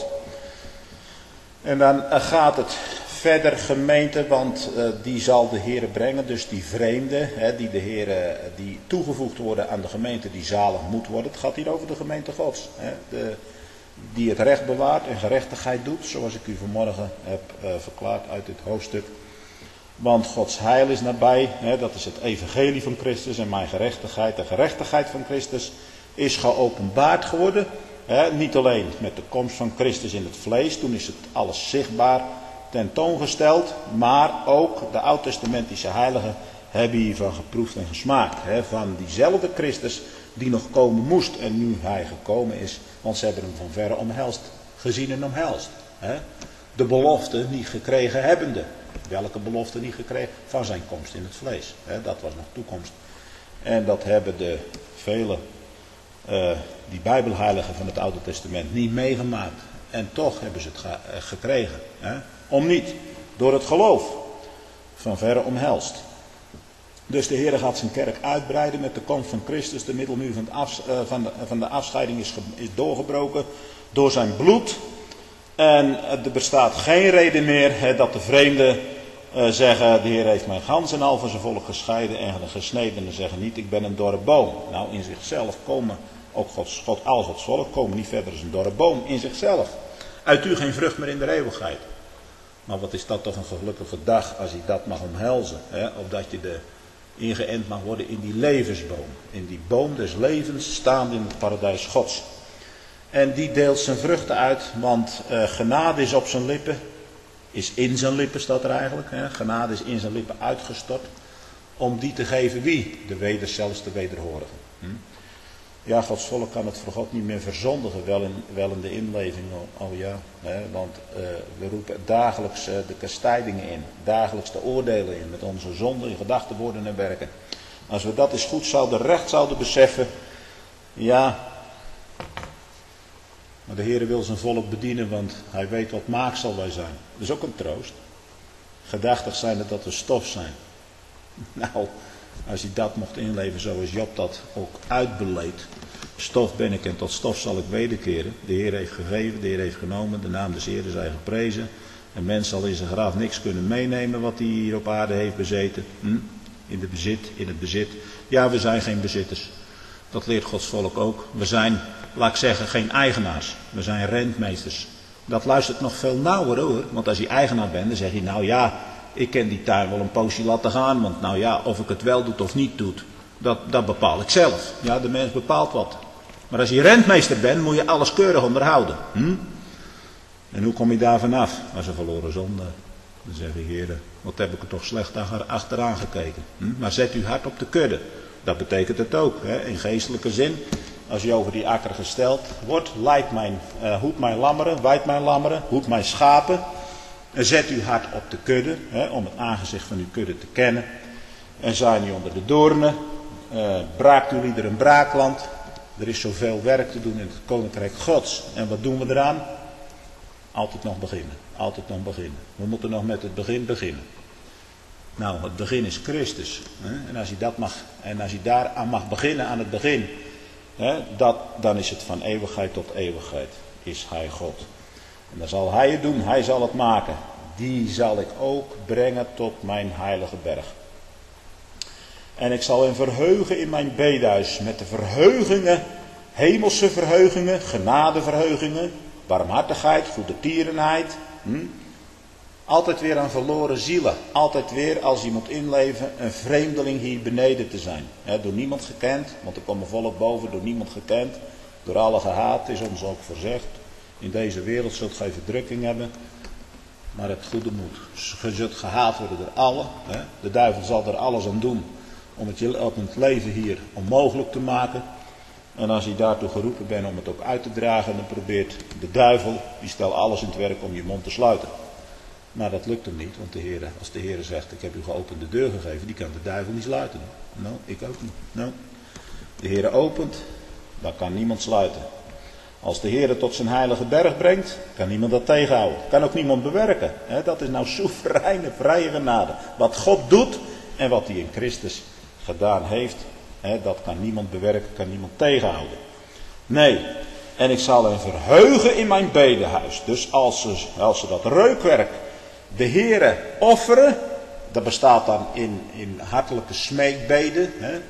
En dan uh, gaat het verder gemeente, want uh, die zal de Heere brengen. Dus die vreemden, hè, die de Heere, die toegevoegd worden aan de gemeente, die zalig moet worden. Het gaat hier over de gemeente Gods. Hè, de, die het recht bewaart en gerechtigheid doet, zoals ik u vanmorgen heb uh, verklaard uit dit hoofdstuk. Want Gods heil is nabij, hè, dat is het evangelie van Christus en mijn gerechtigheid. De gerechtigheid van Christus is geopenbaard geworden. Hè, niet alleen met de komst van Christus in het vlees, toen is het alles zichtbaar tentoongesteld, maar ook de oud-testamentische heiligen hebben hiervan geproefd en gesmaakt. Hè, van diezelfde Christus die nog komen moest en nu hij gekomen is, want ze hebben hem van verre omhelst, gezien en omhelst. Hè. De belofte niet gekregen hebbende. Welke belofte niet gekregen? Van zijn komst in het vlees. Hè, dat was nog toekomst. En dat hebben de vele, uh, die bijbelheiligen van het Oude Testament niet meegemaakt. En toch hebben ze het ge- uh, gekregen. Hè? Om niet. Door het geloof. Van verre omhelst. Dus de Heer gaat zijn kerk uitbreiden met de komst van Christus. De middelmuur van, het af, uh, van, de, van de afscheiding is, ge, is doorgebroken door zijn bloed. En er bestaat geen reden meer hè, dat de vreemden uh, zeggen, de Heer heeft mij gans en al van zijn volk gescheiden en gesneden. En zeggen niet, ik ben een dorre boom. Nou, in zichzelf komen, ook Gods, God, al Gods volk, komen niet verder als een dorre boom. In zichzelf. Uit u geen vrucht meer in de eeuwigheid. Maar wat is dat toch een gelukkige dag als je dat mag omhelzen. Hè? Of dat je de ingeënt mag worden in die levensboom. In die boom des levens staande in het paradijs Gods. En die deelt zijn vruchten uit, want uh, genade is op zijn lippen. Is in zijn lippen staat er eigenlijk. Hè? Genade is in zijn lippen uitgestort. Om die te geven wie? De weder, zelfs de wederhorigen. Hm? Ja, Gods volk kan het voor God niet meer verzondigen, wel in, wel in de inleving. Oh, oh ja, hè? Want uh, we roepen dagelijks uh, de kastijdingen in. Dagelijks de oordelen in met onze zonden in gedachten, woorden en werken. Als we dat eens goed zouden, recht zouden beseffen. Ja... Maar de Heer wil zijn volk bedienen, want hij weet wat maaksel wij zijn. Dat is ook een troost. Gedachtig zijn het dat we stof zijn. Nou, als hij dat mocht inleven zoals Job dat ook uitbeleed. Stof ben ik en tot stof zal ik wederkeren. De Heer heeft gegeven, de Heer heeft genomen, de naam des Heeren zij geprezen. Een mens zal in zijn graf niks kunnen meenemen wat hij hier op aarde heeft bezeten. Hm? In het bezit, in het bezit. Ja, we zijn geen bezitters. Dat leert Gods volk ook. We zijn, laat ik zeggen, geen eigenaars. We zijn rentmeesters. Dat luistert nog veel nauwer hoor. Want als je eigenaar bent, dan zeg je nou ja, ik kan die tuin wel een poosje laten gaan. Want nou ja, of ik het wel doe of niet doe, dat, dat bepaal ik zelf. Ja, de mens bepaalt wat. Maar als je rentmeester bent, moet je alles keurig onderhouden. Hm? En hoe kom je daar vanaf? Als een verloren zonde. Dan zeg je, heren, wat heb ik er toch slecht achteraan gekeken. Hm? Maar zet uw hart op de kudde. Dat betekent het ook, hè, in geestelijke zin. Als je over die akker gesteld wordt, leidt mijn, uh, hoed mijn lammeren, wijdt mijn lammeren, hoed mijn schapen. En zet uw hart op de kudde, hè, om het aangezicht van uw kudde te kennen. En zaai niet onder de doornen. Uh, braakt uw lieder een braakland. Er is zoveel werk te doen in het koninkrijk Gods. En wat doen we eraan? Altijd nog beginnen, altijd nog beginnen. We moeten nog met het begin beginnen. Nou, het begin is Christus. Hè? En als je dat mag, en als je daar aan mag beginnen aan het begin, hè, dat, dan is het van eeuwigheid tot eeuwigheid. Is Hij God. En dan zal Hij het doen, Hij zal het maken. Die zal ik ook brengen tot mijn heilige berg. En ik zal hem verheugen in mijn bedehuis met de verheugingen, hemelse verheugingen, genadeverheugingen, barmhartigheid, goedertierenheid. Hm? Altijd weer aan verloren zielen. Altijd weer als je moet inleven een vreemdeling hier beneden te zijn. He, door niemand gekend, want er komen volk boven, door niemand gekend. Door alle gehaat is ons ook verzegd. In deze wereld zult gij verdrukking hebben. Maar het goede moet. Je zult gehaat worden door allen. He. De duivel zal er alles aan doen om het, om het leven hier onmogelijk te maken. En als je daartoe geroepen bent om het ook uit te dragen, dan probeert de duivel, die stelt alles in het werk om je mond te sluiten. Maar dat lukt hem niet, want de Heer, als de Heer zegt, ik heb u geopende deur gegeven, die kan de duivel niet sluiten. Nou, ik ook niet. Nou, de Heer opent, dan kan niemand sluiten. Als de Heer het tot zijn heilige berg brengt, kan niemand dat tegenhouden. Kan ook niemand bewerken. He, dat is nou soevereine, vrije genade. Wat God doet en wat hij in Christus gedaan heeft, he, dat kan niemand bewerken, kan niemand tegenhouden. Nee, en ik zal hen verheugen in mijn bedehuis. Dus als ze, als ze dat reukwerk de Heere offeren, dat bestaat dan in, in hartelijke smeekbeden. Hè? Uh,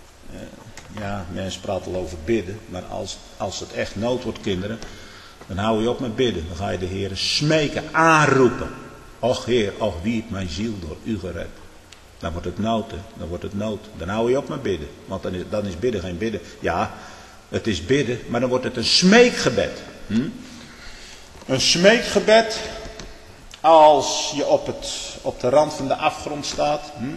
ja, mensen praten al over bidden, maar als, als het echt nood wordt, kinderen, dan hou je op met bidden. Dan ga je de Heere smeken, aanroepen. Och Heer, och wie heeft mijn ziel door u gered. Dan wordt het nood, hè? Dan wordt het nood. Dan hou je op met bidden, want dan is, dan is bidden geen bidden. Ja, het is bidden, maar dan wordt het een smeekgebed. Hm? Een smeekgebed als je op, het, op de rand van de afgrond staat. Hm?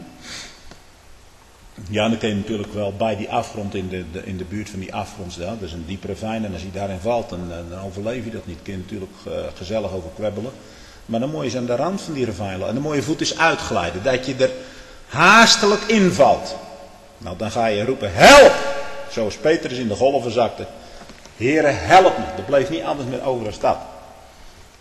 Ja, dan kun je natuurlijk wel bij die afgrond, in de, de, in de buurt van die afgrond staan. Dat is een diep ravijn en als je daarin valt, dan, dan overleef je dat niet. Kun je natuurlijk uh, gezellig over kwebbelen. Maar dan moet je eens aan de rand van die ravijn en dan moet je voet eens uitglijden. Dat je er haastelijk invalt. Nou, dan ga je roepen, help! Zoals Petrus in de golven zakte. Heere, help me. Dat bleef niet anders meer over als dat.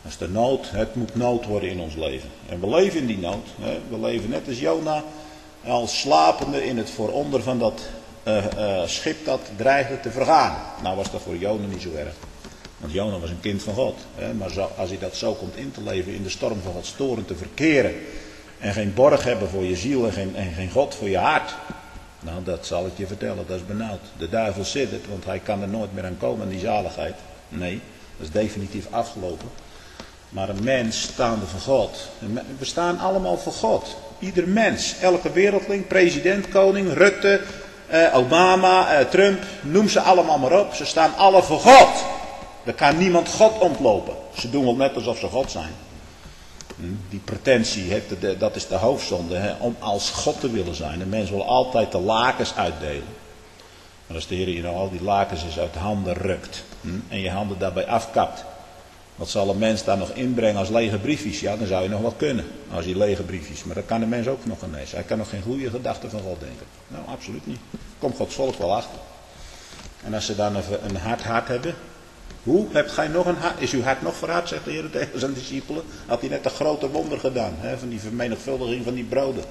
Als de nood, het moet nood worden in ons leven. En we leven in die nood. Hè. We leven net als Jona, als slapende in het vooronder van dat uh, uh, schip dat dreigde te vergaan. Nou was dat voor Jona niet zo erg. Want Jona was een kind van God. Hè. Maar zo, als hij dat zo komt in te leven, in de storm van Gods toorn te verkeren. En geen borg hebben voor je ziel en geen, en geen God voor je hart. Nou, dat zal ik je vertellen, dat is benauwd. De duivel zit het, want hij kan er nooit meer aan komen, aan die zaligheid. Nee, dat is definitief afgelopen. Maar een mens staande voor God. We staan allemaal voor God. Ieder mens, elke wereldling, president, koning, Rutte, eh, Obama, eh, Trump, noem ze allemaal maar op. Ze staan alle voor God. Er kan niemand God ontlopen. Ze doen wel net alsof ze God zijn. Die pretentie, dat is de hoofdzonde, om als God te willen zijn. Een mens wil altijd de lakens uitdelen. Maar als de Heer je nou al die lakens eens uit de handen rukt en je handen daarbij afkapt, wat zal een mens daar nog inbrengen als lege briefjes? Ja, dan zou je nog wat kunnen als je lege briefjes. Maar dat kan de mens ook nog genezen. Hij kan nog geen goede gedachten van God denken. Nou, absoluut niet. Komt Gods volk wel achter. En als ze dan een hard hart hebben. Hoe? Hebt gij nog een hart? Is uw hart nog verhard, zegt de Heer tegen zijn discipelen? Had hij net een grote wonder gedaan, hè, van die vermenigvuldiging van die broden.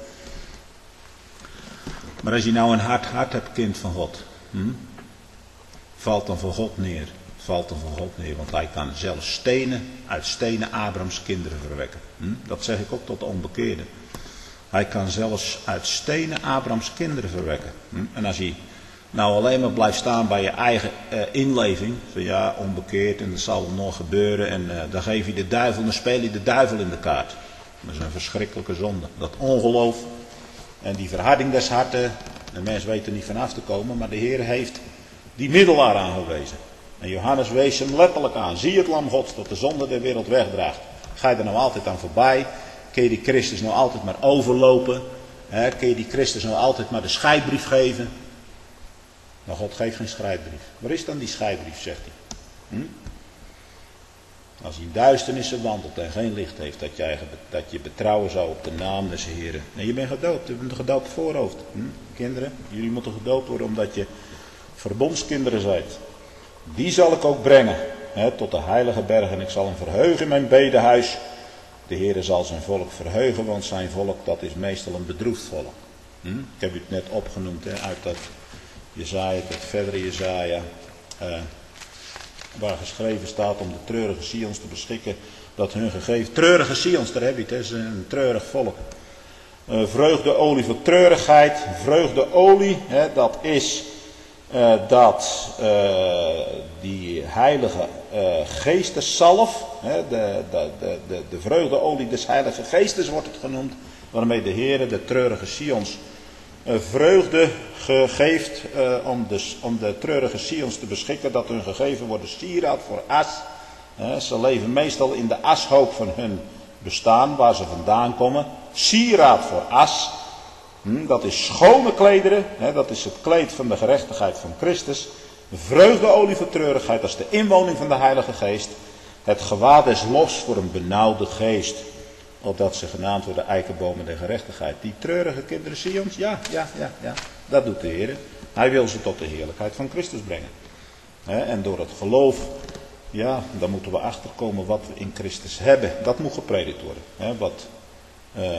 Maar als je nou een hard hart hebt, kind van God, hm? valt dan voor God neer. Valt dan voor God neer, want hij kan zelfs stenen uit stenen Abrahams kinderen verwekken. Hm? Dat zeg ik ook tot de onbekeerden. Hij kan zelfs uit stenen Abrahams kinderen verwekken. Hm? En als hij nou alleen maar blijft staan bij je eigen uh, inleving. Van ja, onbekeerd en dat zal wel nog gebeuren. En uh, dan geef je de duivel, dan speel je de duivel in de kaart. Dat is een verschrikkelijke zonde. Dat ongeloof en die verharding des harten. De mens weet er niet van af te komen. Maar de Heer heeft die middelaar aangewezen. En Johannes wees hem letterlijk aan. Zie het lam Gods dat de zonde der wereld wegdraagt. Ga je er nou altijd aan voorbij? Kun je die Christus nou altijd maar overlopen? He, kun je die Christus nou altijd maar de scheidbrief geven? Maar God geeft geen scheidbrief. Waar is dan die scheidbrief, zegt hij? Hm? Als hij in duisternissen wandelt en geen licht heeft, dat, jij, dat je betrouwen zou op de naam des Heren. Nee, je bent gedoopt, je bent een gedoopt voorhoofd. Hm? Kinderen, jullie moeten gedoopt worden omdat je verbondskinderen zijt. Die zal ik ook brengen, hè, tot de heilige berg, en ik zal hem verheugen in mijn bedehuis. De Heere zal zijn volk verheugen, want zijn volk, dat is meestal een bedroefd volk. Hm? Ik heb u het net opgenoemd, hè, uit dat Jesaja, dat verdere Jesaja, eh, waar geschreven staat om de treurige Sions te beschikken, dat hun gegeven, treurige Sions, daar heb je het, hè, is een treurig volk. Uh, vreugdeolie voor treurigheid, vreugdeolie, hè, dat is uh, dat uh, die heilige uh, geestesalf, hè, de, de, de, de, de vreugdeolie des heilige geestes wordt het genoemd, waarmee de Heere de treurige Sions uh, vreugde geeft uh, om, de, om de treurige Sions te beschikken, dat hun gegeven worden sieraad voor as. Uh, ze leven meestal in de ashoop van hun bestaan, waar ze vandaan komen. Sieraad voor as, hm, dat is schone klederen, hè, dat is het kleed van de gerechtigheid van Christus. Vreugdeolie voor treurigheid, dat is de inwoning van de Heilige Geest. Het gewaad is los voor een benauwde geest, opdat ze genaamd worden eikenbomen der gerechtigheid. Die treurige kinderen Sions, ja, ja, ja, ja, dat doet de Heer. Hij wil ze tot de heerlijkheid van Christus brengen. Hè, en door het geloof, ja, dan moeten we achterkomen wat we in Christus hebben. Dat moet gepredikt worden, hè, wat Uh,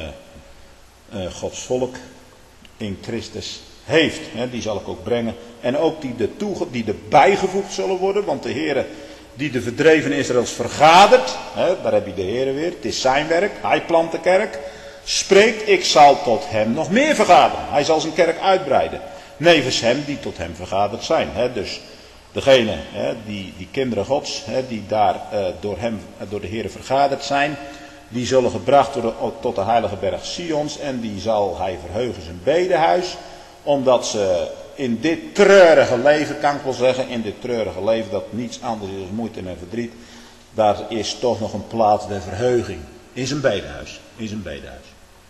uh, Gods volk in Christus heeft. Hè, die zal ik ook brengen. En ook die, de toege, die er bijgevoegd zullen worden. Want de Heere die de verdreven Israëls vergadert. Hè, daar heb je de Heere weer. Het is zijn werk. Hij plant de kerk. Spreekt, ik zal tot hem nog meer vergaderen. Hij zal zijn kerk uitbreiden. Nevens hem die tot hem vergaderd zijn. Hè, dus degene, hè, die, die kinderen Gods. Hè, die daar uh, door hem, door de Heere vergaderd zijn. Die zullen gebracht worden tot de heilige berg Sions. En die zal hij verheugen zijn bedehuis. Omdat ze in dit treurige leven, kan ik wel zeggen. In dit treurige leven dat niets anders is dan moeite en verdriet. Daar is toch nog een plaats der verheuging. In zijn bedehuis. In zijn bedehuis.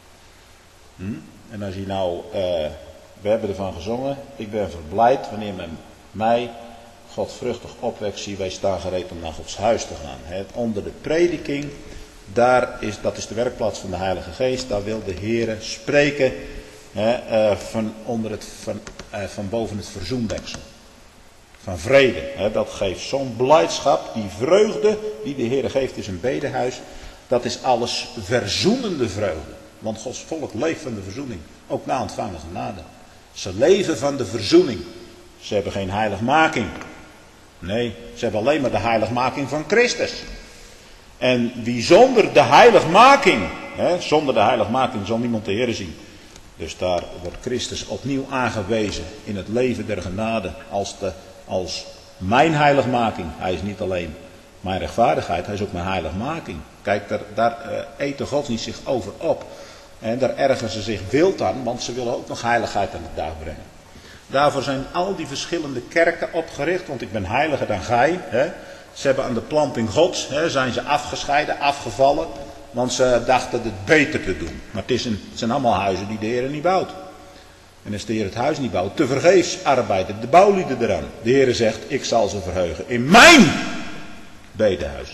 Hm? En als je nou, uh, we hebben ervan gezongen. Ik ben verblijd wanneer men mij godvruchtig opwekt. Zie wij staan gereed om naar Gods huis te gaan. He, onder de prediking. Daar is, dat is de werkplaats van de Heilige Geest. Daar wil de Heere spreken hè, uh, van, onder het, van, uh, van boven het verzoendeksel. van vrede. Hè, dat geeft zo'n blijdschap, die vreugde die de Heer geeft in zijn bedehuis. Dat is alles verzoenende vreugde. Want Gods volk leeft van de verzoening. Ook na ontvangen genade. Ze leven van de verzoening. Ze hebben geen heiligmaking. Nee, ze hebben alleen maar de heiligmaking van Christus. En wie zonder de heiligmaking, hè, zonder de heiligmaking zal niemand de Heer zien. Dus daar wordt Christus opnieuw aangewezen in het leven der genade als, de, als mijn heiligmaking. Hij is niet alleen mijn rechtvaardigheid, hij is ook mijn heiligmaking. Kijk, daar, daar uh, eten God niet zich over op. En daar ergeren ze zich wild aan, want ze willen ook nog heiligheid aan de dag brengen. Daarvoor zijn al die verschillende kerken opgericht, want ik ben heiliger dan gij. Hè. Ze hebben aan de planting Gods, hè, zijn ze afgescheiden, afgevallen, want ze dachten het beter te doen. Maar het, is een, het zijn allemaal huizen die de Heer niet bouwt. En als de Heer het huis niet bouwt, tevergeefs arbeiden de bouwlieden eraan. De Heer zegt, ik zal ze verheugen in mijn bedehuis.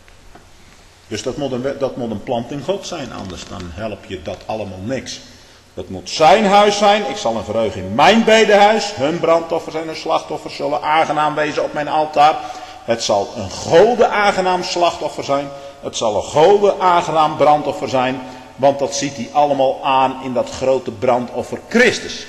Dus dat moet, een, dat moet een planting God zijn, anders dan help je dat allemaal niks. Dat moet zijn huis zijn, ik zal een verheugen in mijn bedehuis. Hun brandoffers en hun slachtoffers zullen aangenaam wezen op mijn altaar. Het zal een gode aangenaam slachtoffer zijn. Het zal een gode aangenaam brandoffer zijn. Want dat ziet hij allemaal aan in dat grote brandoffer Christus.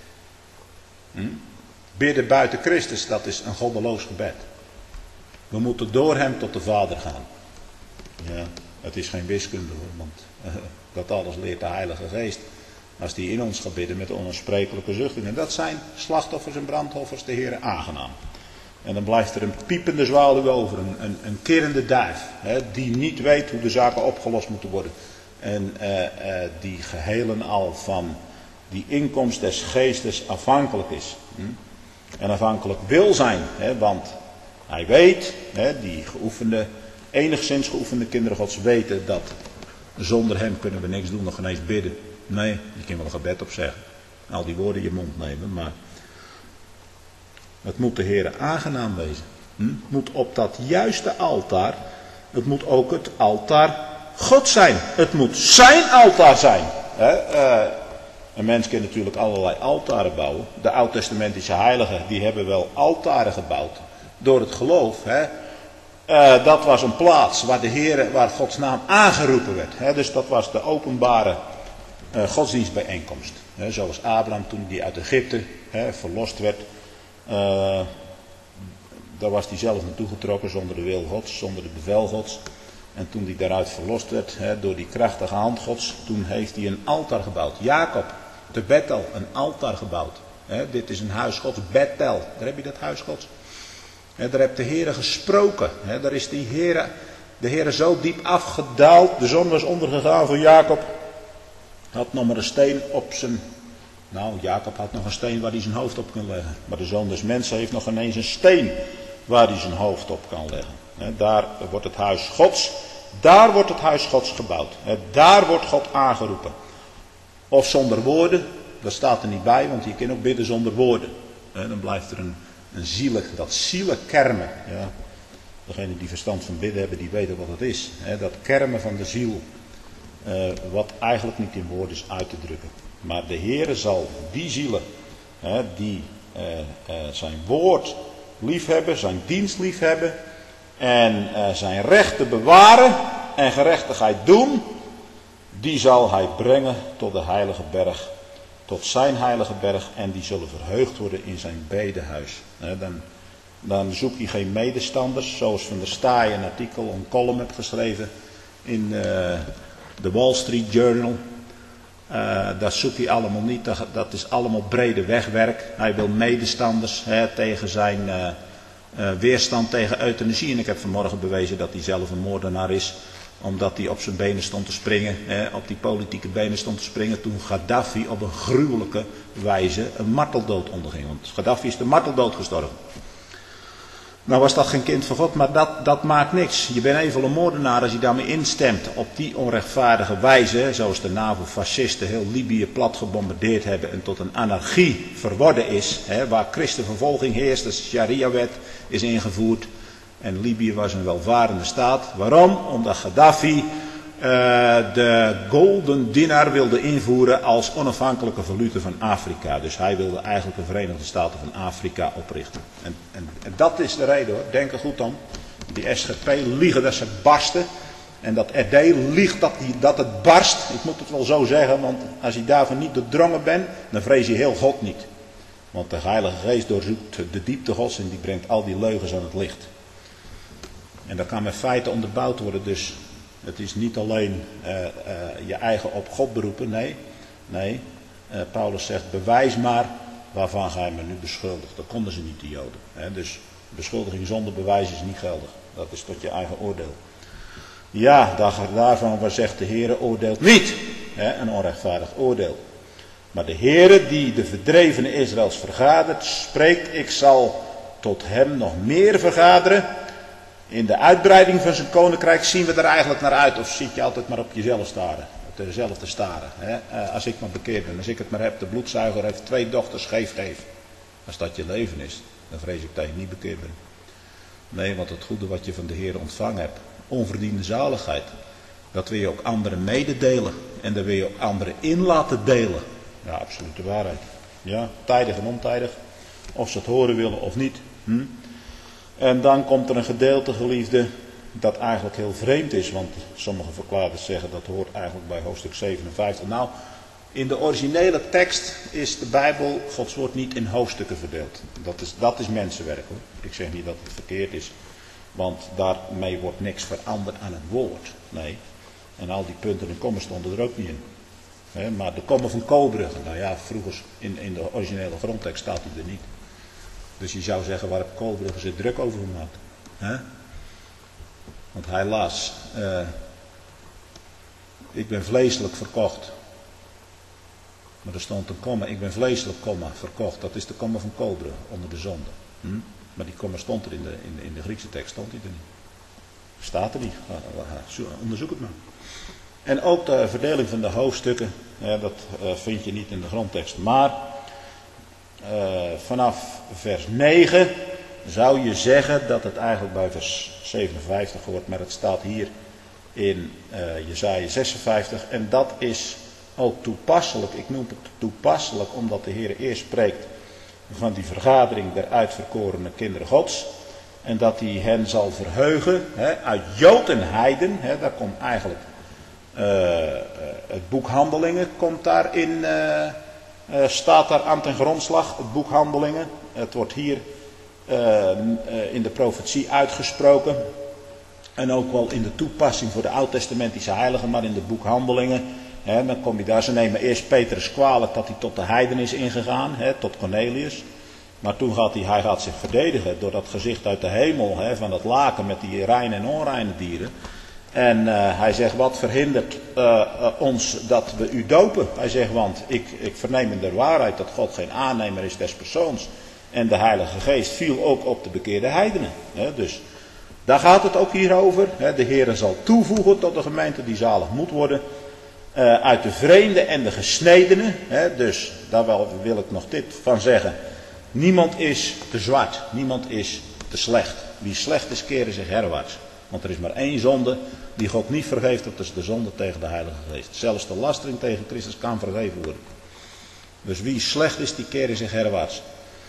Hm? Bidden buiten Christus, dat is een goddeloos gebed. We moeten door hem tot de Vader gaan. Ja, het is geen wiskunde hoor, want uh, dat alles leert de Heilige Geest. Als die in ons gaat bidden met onuitsprekelijke zuchtingen. Dat zijn slachtoffers en brandoffers de Heer aangenaam. En dan blijft er een piepende zwaluw over, een, een, een kerende duif. Hè, die niet weet hoe de zaken opgelost moeten worden. En uh, uh, die geheel en al van die inkomst des geestes afhankelijk is. Hm? En afhankelijk wil zijn. Hè, want hij weet, hè, die geoefende, enigszins geoefende kinderen Gods weten dat zonder hem kunnen we niks doen, nog geen eens bidden. Nee, je kan wel een gebed opzeggen. Al die woorden in je mond nemen, maar het moet de Heer aangenaam wezen. Hm? Het moet op dat juiste altaar, het moet ook het altaar God zijn. Het moet zijn altaar zijn. Hè? Uh, een mens kan natuurlijk allerlei altaren bouwen. De oud-testamentische heiligen, die hebben wel altaren gebouwd. Door het geloof. Hè? Uh, dat was een plaats waar de Heer, waar Gods naam aangeroepen werd. Hè? Dus dat was de openbare uh, godsdienstbijeenkomst. Hè? Zoals Abraham toen hij uit Egypte hè, verlost werd. Uh, daar was hij zelf naartoe getrokken zonder de wil Gods, zonder de bevel Gods. En toen hij daaruit verlost werd hè, door die krachtige hand Gods, toen heeft hij een altaar gebouwd. Jacob, te Bethel, een altaar gebouwd. Hè, dit is een huis Gods, Bethel, daar heb je dat huis Gods. Hè, daar heeft de Heere gesproken. Hè, daar is die Heere, de Heere zo diep afgedaald, de zon was ondergegaan voor Jacob. Had nog maar een steen op zijn... Nou, Jacob had nog een steen waar hij zijn hoofd op kon leggen. Maar de Zoon des Mensen heeft nog ineens een steen waar hij zijn hoofd op kan leggen. He, daar wordt het huis Gods, daar wordt het huis Gods gebouwd. He, daar wordt God aangeroepen. Of zonder woorden, dat staat er niet bij, want je kan ook bidden zonder woorden. He, dan blijft er een, een zielig, dat zielekermen. Ja. Degenen die verstand van bidden hebben, die weten wat het is. He, dat kermen van de ziel, uh, wat eigenlijk niet in woorden is uit te drukken. Maar de Heere zal die zielen, hè, die uh, uh, zijn woord liefhebben, zijn dienst liefhebben en uh, zijn rechten bewaren en gerechtigheid doen, die zal hij brengen tot de heilige berg, tot zijn heilige berg en die zullen verheugd worden in zijn bedehuis. Hè, dan, dan zoek je geen medestanders, zoals Van der Staaij een artikel, een column heeft geschreven in uh, de Wall Street Journal. Uh, dat zoekt hij allemaal niet, dat, dat is allemaal brede wegwerk. Hij wil medestanders hè, tegen zijn uh, uh, weerstand tegen euthanasie. En ik heb vanmorgen bewezen dat hij zelf een moordenaar is. Omdat hij op zijn benen stond te springen, hè, op die politieke benen stond te springen. Toen Gaddafi op een gruwelijke wijze een marteldood onderging. Want Gaddafi is de marteldood gestorven. Nou was dat geen kind van God, maar dat, dat maakt niks. Je bent evenveel een moordenaar als je daarmee instemt op die onrechtvaardige wijze, zoals de NAVO-fascisten heel Libië plat gebombardeerd hebben en tot een anarchie verworden is, hè, waar christenvervolging heerst, de Sharia-wet is ingevoerd en Libië was een welvarende staat. Waarom? Omdat Gaddafi uh, de golden dinar wilde invoeren als onafhankelijke valuta van Afrika. Dus hij wilde eigenlijk de Verenigde Staten van Afrika oprichten. En, en, en dat is de reden hoor, denk er goed om. Die S G P liegen dat ze barsten. En dat R D liegt dat, die, dat het barst. Ik moet het wel zo zeggen, want als je daarvan niet doordrongen bent, dan vrees je heel God niet. Want de Heilige Geest doorzoekt de diepte Gods en die brengt al die leugens aan het licht. En dat kan met feiten onderbouwd worden, dus het is niet alleen uh, uh, je eigen op God beroepen, nee. Nee, uh, Paulus zegt, bewijs maar waarvan gij me nu beschuldigt. Dat konden ze niet, de Joden. Hè? Dus beschuldiging zonder bewijs is niet geldig. Dat is tot je eigen oordeel. Ja, daarvan zegt de Heere oordeelt niet. Hè? Een onrechtvaardig oordeel. Maar de Heere die de verdrevene Israëls vergadert, spreekt, ik zal tot hem nog meer vergaderen. In de uitbreiding van zijn koninkrijk zien we er eigenlijk naar uit. Of zit je altijd maar op jezelf staren. Op jezelf te staren. Hè? Als ik maar bekeerd ben, als ik het maar heb. De bloedzuiger heeft twee dochters, geef, geef. Als dat je leven is, dan vrees ik dat je niet bekeerd bent. Nee, want het goede wat je van de Heer ontvangen hebt, onverdiende zaligheid, dat wil je ook anderen mededelen. En daar wil je ook anderen in laten delen. Ja, absolute waarheid. Ja, tijdig en ontijdig. Of ze het horen willen of niet. Hm? En dan komt er een gedeelte, geliefde, dat eigenlijk heel vreemd is. Want sommige verklaarders zeggen dat hoort eigenlijk bij hoofdstuk zevenenvijftig. Nou, in de originele tekst is de Bijbel, Gods woord, niet in hoofdstukken verdeeld. Dat is, dat is mensenwerk hoor. Ik zeg niet dat het verkeerd is. Want daarmee wordt niks veranderd aan het woord. Nee. En al die punten en kommen stonden er ook niet in. He, maar de komma van Kobrugge, nou ja, vroeger in, in de originele grondtekst staat hij er niet. Dus je zou zeggen, waar heb Kobrugge zich druk over gemaakt? He? Want hij las, uh, ik ben vleeselijk verkocht. Maar er stond een komma, ik ben vleeselijk komma verkocht. Dat is de komma van Kobrugge, onder de zonde. Hm? Maar die komma stond er in de, in, de, in de Griekse tekst, stond hij er niet. Staat er niet, onderzoek het maar. En ook de verdeling van de hoofdstukken, ja, dat uh, vind je niet in de grondtekst. Maar uh, vanaf vers negen zou je zeggen dat het eigenlijk bij vers zevenenvijftig hoort. Maar het staat hier in uh, Jesaja zesenvijftig. En dat is ook toepasselijk. Ik noem het toepasselijk omdat de Heer eerst spreekt van die vergadering der uitverkorene kinderen Gods. En dat hij hen zal verheugen, hè, uit Jood en Heiden. Hè, daar komt eigenlijk uh, uh, het boek Handelingen komt daarin, uh, uh, staat daar aan ten grondslag. Het boek Handelingen. Het wordt hier uh, uh, in de profetie uitgesproken. En ook wel in de toepassing voor de oud-testamentische heiligen, maar in het boek Handelingen. Hè, dan kom je daar, ze nemen eerst Petrus kwalijk dat hij tot de heiden is ingegaan, hè, tot Cornelius. Maar toen gaat hij, hij gaat zich verdedigen door dat gezicht uit de hemel, hè, van dat laken met die reine en onreine dieren. En uh, hij zegt, wat verhindert uh, uh, ons dat we u dopen? Hij zegt, want ik, ik verneem in de waarheid dat God geen aannemer is des persoons. En de Heilige Geest viel ook op de bekeerde heidenen. Hè, dus daar gaat het ook hier over. Hè, de Heer zal toevoegen tot de gemeente die zalig moet worden. Uh, uit de vreemde en de gesnedenen. Hè, dus daar wel, wil ik nog dit van zeggen. Niemand is te zwart. Niemand is te slecht. Wie slecht is, keren zich herwaarts. Want er is maar één zonde die God niet vergeeft. Dat is de zonde tegen de Heilige Geest. Zelfs de lastering tegen Christus kan vergeven worden. Dus wie slecht is, die keren zich herwaarts.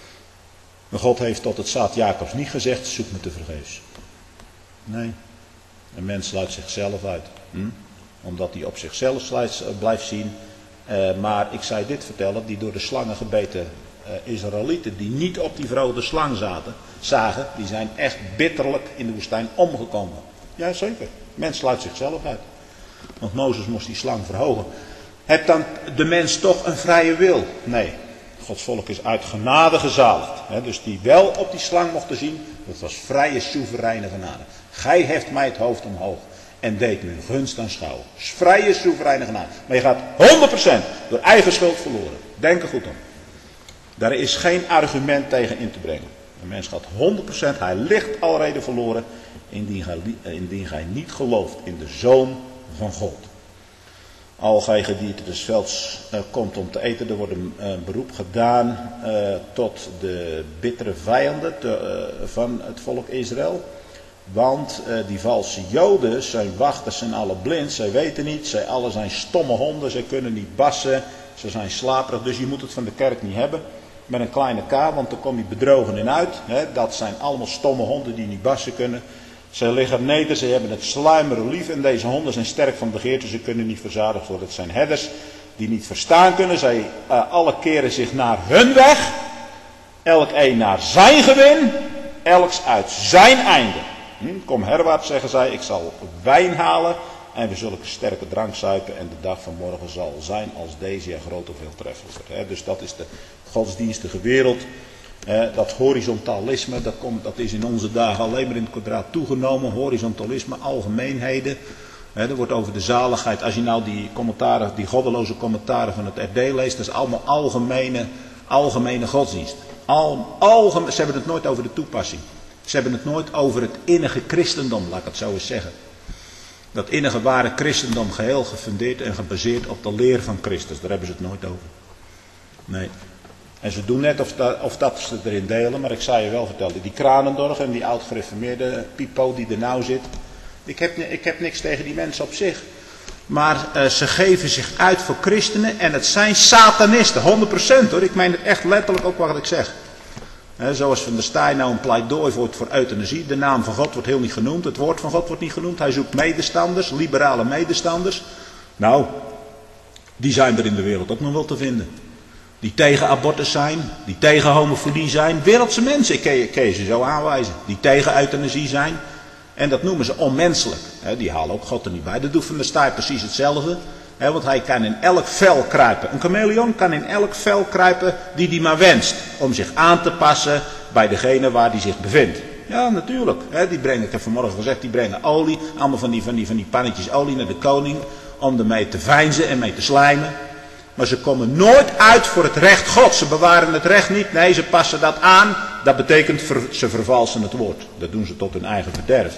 Maar God heeft tot het zaad Jacobs niet gezegd, zoek me te vergeefs. Nee. Een mens sluit zichzelf uit. Hm? Omdat hij op zichzelf blijft zien. Uh, maar ik zei dit vertellen, die door de slangen gebeten uh, Israëlieten, die niet op die vrouw de slang zaten, zagen, die zijn echt bitterlijk in de woestijn omgekomen. Ja, zeker. Mens sluit zichzelf uit. Want Mozes moest die slang verhogen. Heb dan de mens toch een vrije wil? Nee. Gods volk is uit genade gezaligd. He, dus die wel op die slang mochten zien, dat was vrije, soevereine genade. Gij heft mij het hoofd omhoog en deed me een gunst aanschouwen. Vrije, soevereine genade. Maar je gaat honderd procent door eigen schuld verloren. Denk er goed om. Daar is geen argument tegen in te brengen. Een mens gaat honderd procent, hij ligt alrede verloren, indien gij, indien gij niet gelooft in de Zoon van God. Al gij gedierte des velds uh, komt om te eten, er wordt een uh, beroep gedaan uh, tot de bittere vijanden te, uh, van het volk Israël. Want uh, die valse joden, zijn wachters zijn alle blind, zij weten niet, zij alle zijn stomme honden, zij kunnen niet bassen, ze zijn slaperig, dus je moet het van de kerk niet hebben. Met een kleine k, want dan kom je bedrogen in uit. Hè? Dat zijn allemaal stomme honden die niet bassen kunnen. Zij liggen neder, ze hebben het sluimeren lief en deze honden zijn sterk van begeerte, ze kunnen niet verzadigd worden. Het zijn herders die niet verstaan kunnen, zij uh, alle keren zich naar hun weg, elk een naar zijn gewin, elks uit zijn einde. Hm? Kom herwaarts, zeggen zij, ik zal wijn halen en we zullen sterke drank zuipen en de dag van morgen zal zijn als deze ja groot of heel treffelijker. Hè? Dus dat is de godsdienstige wereld. Eh, dat horizontalisme, dat, komt, dat is in onze dagen alleen maar in het kwadraat toegenomen. Horizontalisme, algemeenheden. Eh, er wordt over de zaligheid, als je nou die commentaren, die goddeloze commentaren van het R D leest, dat is allemaal algemene, algemene godsdienst. Al, algemeen, ze hebben het nooit over de toepassing. Ze hebben het nooit over het innige christendom, laat ik het zo eens zeggen. Dat innige ware christendom geheel gefundeerd en gebaseerd op de leer van Christus. Daar hebben ze het nooit over. Nee. En ze doen net of dat, of dat ze erin delen, maar ik zou je wel vertellen. Die Kranendorf en die oud-gereformeerde Pipo die er nou zit. Ik heb, ik heb niks tegen die mensen op zich. Maar uh, ze geven zich uit voor christenen en het zijn satanisten. honderd procent hoor, ik meen het echt letterlijk ook wat ik zeg. He, zoals Van der Staaij nou een pleidooi voor, voor euthanasie. De naam van God wordt heel niet genoemd. Het woord van God wordt niet genoemd. Hij zoekt medestanders, liberale medestanders. Nou, die zijn er in de wereld ook nog wel te vinden. Die tegen abortus zijn, die tegen homofilie zijn. Wereldse mensen, ik kan je, kan je ze zo aanwijzen. Die tegen euthanasie zijn. En dat noemen ze onmenselijk. He, die halen ook God er niet bij. Dat doet Van der Staaij precies hetzelfde. He, want hij kan in elk vel kruipen. Een chameleon kan in elk vel kruipen die hij maar wenst. Om zich aan te passen bij degene waar hij zich bevindt. Ja, natuurlijk. He, die brengen, ik heb vanmorgen gezegd, die brengen olie. Allemaal van die, van die, van die pannetjes olie naar de koning. Om ermee te veinzen en mee te slijmen. Maar ze komen nooit uit voor het recht God. Ze bewaren het recht niet. Nee, ze passen dat aan. Dat betekent ver, ze vervalsen het woord. Dat doen ze tot hun eigen verderf.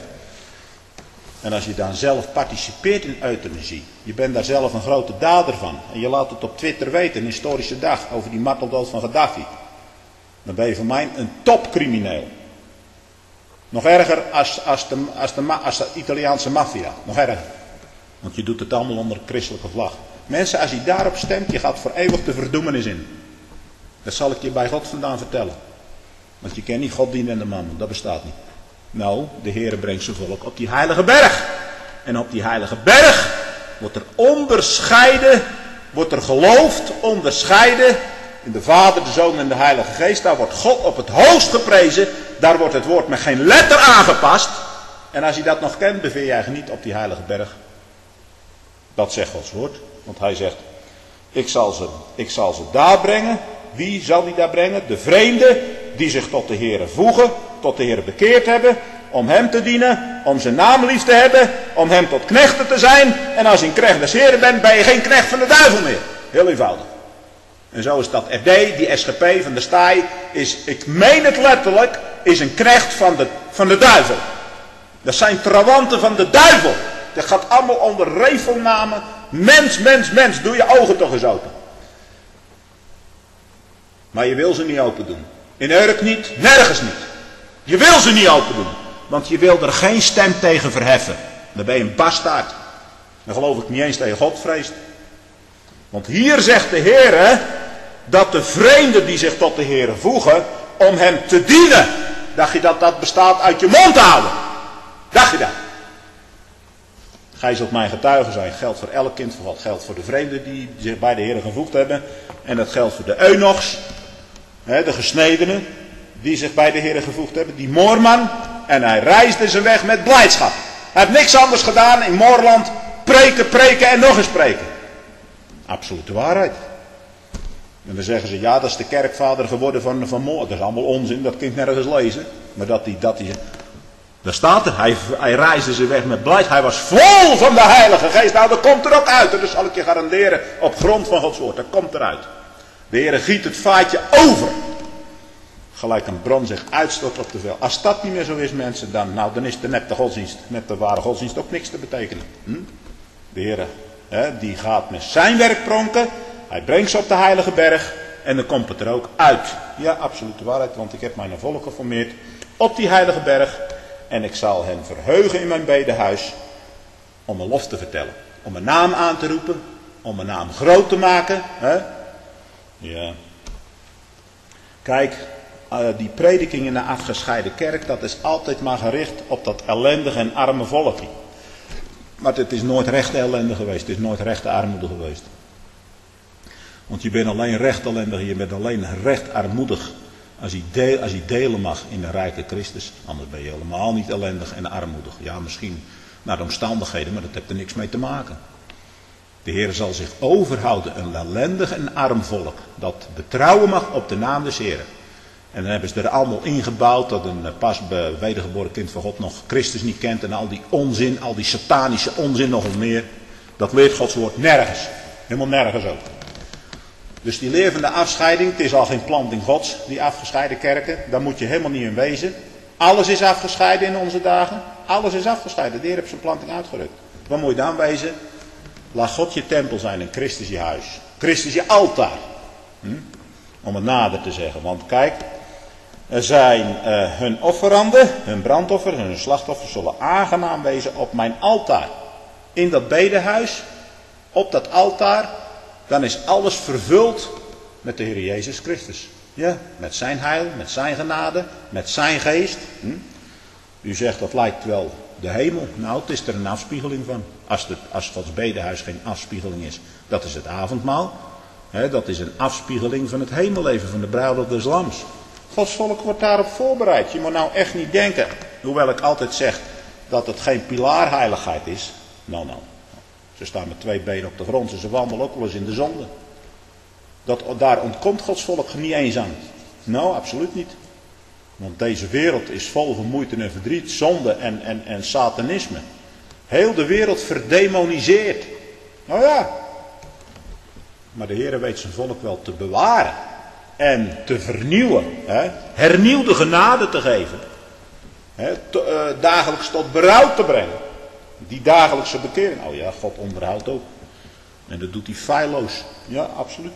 En als je dan zelf participeert in euthanasie. Je bent daar zelf een grote dader van. En je laat het op Twitter weten. Een historische dag over die marteldood van Gaddafi. Dan ben je voor mij een topcrimineel. Nog erger als, als, de, als, de, als de Italiaanse maffia. Nog erger. Want je doet het allemaal onder een christelijke vlag. Mensen, als je daarop stemt, je gaat voor eeuwig de verdoemenis in. Dat zal ik je bij God vandaan vertellen. Want je kent niet God dienen en de mammon, dat bestaat niet. Nou, de Heere brengt zijn volk op die heilige berg. En op die heilige berg wordt er onderscheiden, wordt er geloofd, onderscheiden. In de Vader, de Zoon en de Heilige Geest. Daar wordt God op het hoogst geprezen. Daar wordt het woord met geen letter aangepast. En als je dat nog kent, bevind jij niet op die heilige berg. Dat zegt Gods woord. Want hij zegt, ik zal ze, ik zal ze daar brengen. Wie zal die daar brengen? De vreemden die zich tot de Heere voegen, tot de Heere bekeerd hebben, om hem te dienen, om zijn naam lief te hebben, om hem tot knechten te zijn. En als je een knecht des Heeren bent, ben je geen knecht van de duivel meer. Heel eenvoudig. En zo is dat R D, die S G P van de Staaij, is, ik meen het letterlijk, is een knecht van de, van de duivel. Dat zijn trawanten van de duivel. Dat gaat allemaal onder refelnamen. Mens, mens, mens, doe je ogen toch eens open. Maar je wil ze niet open doen. In Urk niet, nergens niet. Je wil ze niet open doen. Want je wil er geen stem tegen verheffen. Dan ben je een bastaard. Dan geloof ik niet eens dat je God vreest. Want hier zegt de Heer dat de vreemden die zich tot de Heer voegen, om hem te dienen. Dacht je dat dat bestaat uit je mond houden? Dacht je dat? Gij zult mijn getuige zijn. Geldt voor elk kind van God. Geldt voor de vreemden die zich bij de Heer gevoegd hebben. En dat geldt voor de eunochs. De gesnedenen. Die zich bij de Heer gevoegd hebben. Die moorman. En hij reisde zijn weg met blijdschap. Hij heeft niks anders gedaan in Moorland. Preken, preken en nog eens preken. Absolute waarheid. En dan zeggen ze, ja, dat is de kerkvader geworden van, van Moor. Dat is allemaal onzin. Dat kun je nergens lezen. Maar dat hij... Dat hij Daar staat er, hij, hij reisde ze weg met blijdschap. Hij was vol van de Heilige Geest. Nou, dat komt er ook uit. Dat zal ik je garanderen op grond van Gods woord. Dat komt eruit. De Heer giet het vaatje over. Gelijk een bron zich uitstort op de vel. Als dat niet meer zo is, mensen, dan, nou, dan is de nep de godsdienst, net de ware godsdienst ook niks te betekenen. Hm? De Heer, hè, die gaat met zijn werk pronken. Hij brengt ze op de heilige berg. En dan komt het er ook uit. Ja, absolute waarheid, want ik heb mijn volk geformeerd op die heilige berg. En ik zal hen verheugen in mijn bedehuis om mijn lof te vertellen. Om mijn naam aan te roepen. Om mijn naam groot te maken. Hè? Ja. Kijk, uh, die prediking in de afgescheiden kerk, dat is altijd maar gericht op dat ellendige en arme volkje. Maar het is nooit recht ellende geweest. Het is nooit recht armoede geweest. Want je bent alleen recht ellendig. Je bent alleen recht armoedig. Als je, deel, als je delen mag in de rijke Christus. Anders ben je helemaal niet ellendig en armoedig. Ja, misschien naar de omstandigheden. Maar dat heeft er niks mee te maken. De Heer zal zich overhouden. Een ellendig en arm volk. Dat betrouwen mag op de naam des Heeren. En dan hebben ze er allemaal ingebouwd dat een pas wedergeboren kind van God nog Christus niet kent. En al die onzin, al die satanische onzin nog wat meer. Dat leert Gods woord nergens. Helemaal nergens ook. Dus die leer van de afscheiding, het is al geen planting Gods, die afgescheiden kerken. Daar moet je helemaal niet in wezen. Alles is afgescheiden in onze dagen. Alles is afgescheiden. De Heer heeft zijn planting uitgerukt. Wat moet je dan wezen? Laat God je tempel zijn en Christus je huis. Christus je altaar. Hm? Om het nader te zeggen. Want kijk, er zijn uh, hun offeranden, hun brandoffers en hun slachtoffers zullen aangenaam wezen op mijn altaar. In dat bedehuis, op dat altaar, dan is alles vervuld met de Heer Jezus Christus. Ja, met zijn heil, met zijn genade, met zijn geest. Hm? U zegt dat lijkt wel de hemel. Nou, het is er een afspiegeling van. Als, het, als Gods bedehuis geen afspiegeling is, dat is het avondmaal. He, dat is een afspiegeling van het hemelleven, van de bruiloft des Lams. Gods volk wordt daarop voorbereid. Je moet nou echt niet denken, hoewel ik altijd zeg dat het geen pilaarheiligheid is. Nou, nou. Ze staan met twee benen op de grond en ze wandelen ook wel eens in de zonde. Dat, daar ontkomt Gods volk niet eens aan. Nou, absoluut niet. Want deze wereld is vol vermoeid en verdriet, zonde en, en, en satanisme. Heel de wereld verdemoniseerd. Nou ja. Maar de Heer weet zijn volk wel te bewaren. En te vernieuwen. Hè? Hernieuwde genade te geven. Hè? Te, uh, dagelijks tot berouw te brengen. Die dagelijkse bekering. Oh ja, God onderhoudt ook. En dat doet hij feilloos. Ja, absoluut.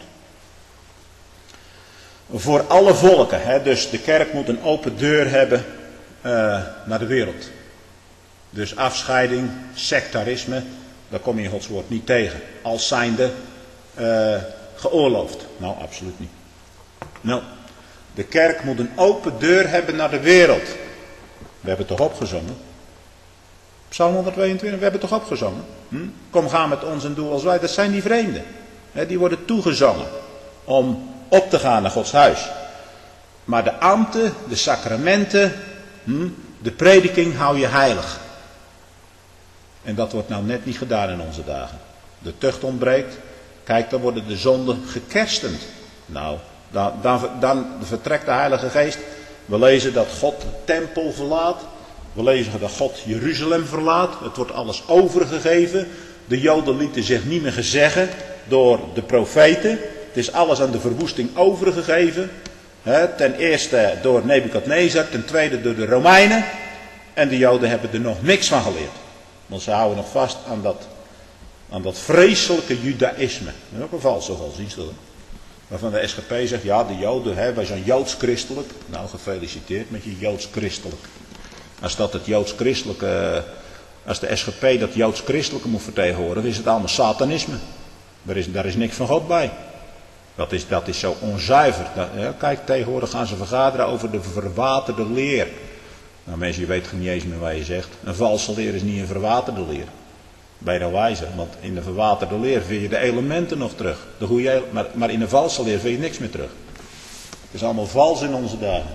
Voor alle volken. Hè? Dus de kerk moet een open deur hebben uh, naar de wereld. Dus afscheiding, sectarisme, daar kom je in Gods woord niet tegen. Als zijnde uh, geoorloofd. Nou, absoluut niet. Nou, de kerk moet een open deur hebben naar de wereld. We hebben het toch opgezongen? Psalm honderdtweeëntwintig, we hebben het toch opgezongen? Hm? Kom, ga met ons en doe als wij. Dat zijn die vreemden. Hè, die worden toegezongen om op te gaan naar Gods huis. Maar de ambten, de sacramenten, hm, de prediking hou je heilig. En dat wordt nou net niet gedaan in onze dagen. De tucht ontbreekt. Kijk, dan worden de zonden gekerstend. Nou, dan, dan, dan vertrekt de Heilige Geest. We lezen dat God de tempel verlaat. We lezen dat God Jeruzalem verlaat. Het wordt alles overgegeven. De Joden lieten zich niet meer gezeggen door de profeten. Het is alles aan de verwoesting overgegeven. He, ten eerste door Nebukadnezar, ten tweede door de Romeinen. En de Joden hebben er nog niks van geleerd. Want ze houden nog vast aan dat, aan dat vreselijke judaïsme. Dat is ook een valse godsdienst. Waarvan de S G P zegt, ja, de Joden, hè, wij zijn joods-christelijk. Nou, gefeliciteerd met je joods-christelijk. Als dat het joods-christelijke, als de S G P dat joods-christelijke moet vertegenwoordigen, is het allemaal satanisme. Daar is, daar is niks van God bij. Dat is, dat is zo onzuiver. Dat, ja, kijk, tegenwoordig gaan ze vergaderen over de verwaterde leer. Nou mensen, je weet niet eens meer wat je zegt. Een valse leer is niet een verwaterde leer. Ben je dan wijzer? Want in de verwaterde leer vind je de elementen nog terug. De goede, maar, maar in de valse leer vind je niks meer terug. Het is allemaal vals in onze dagen.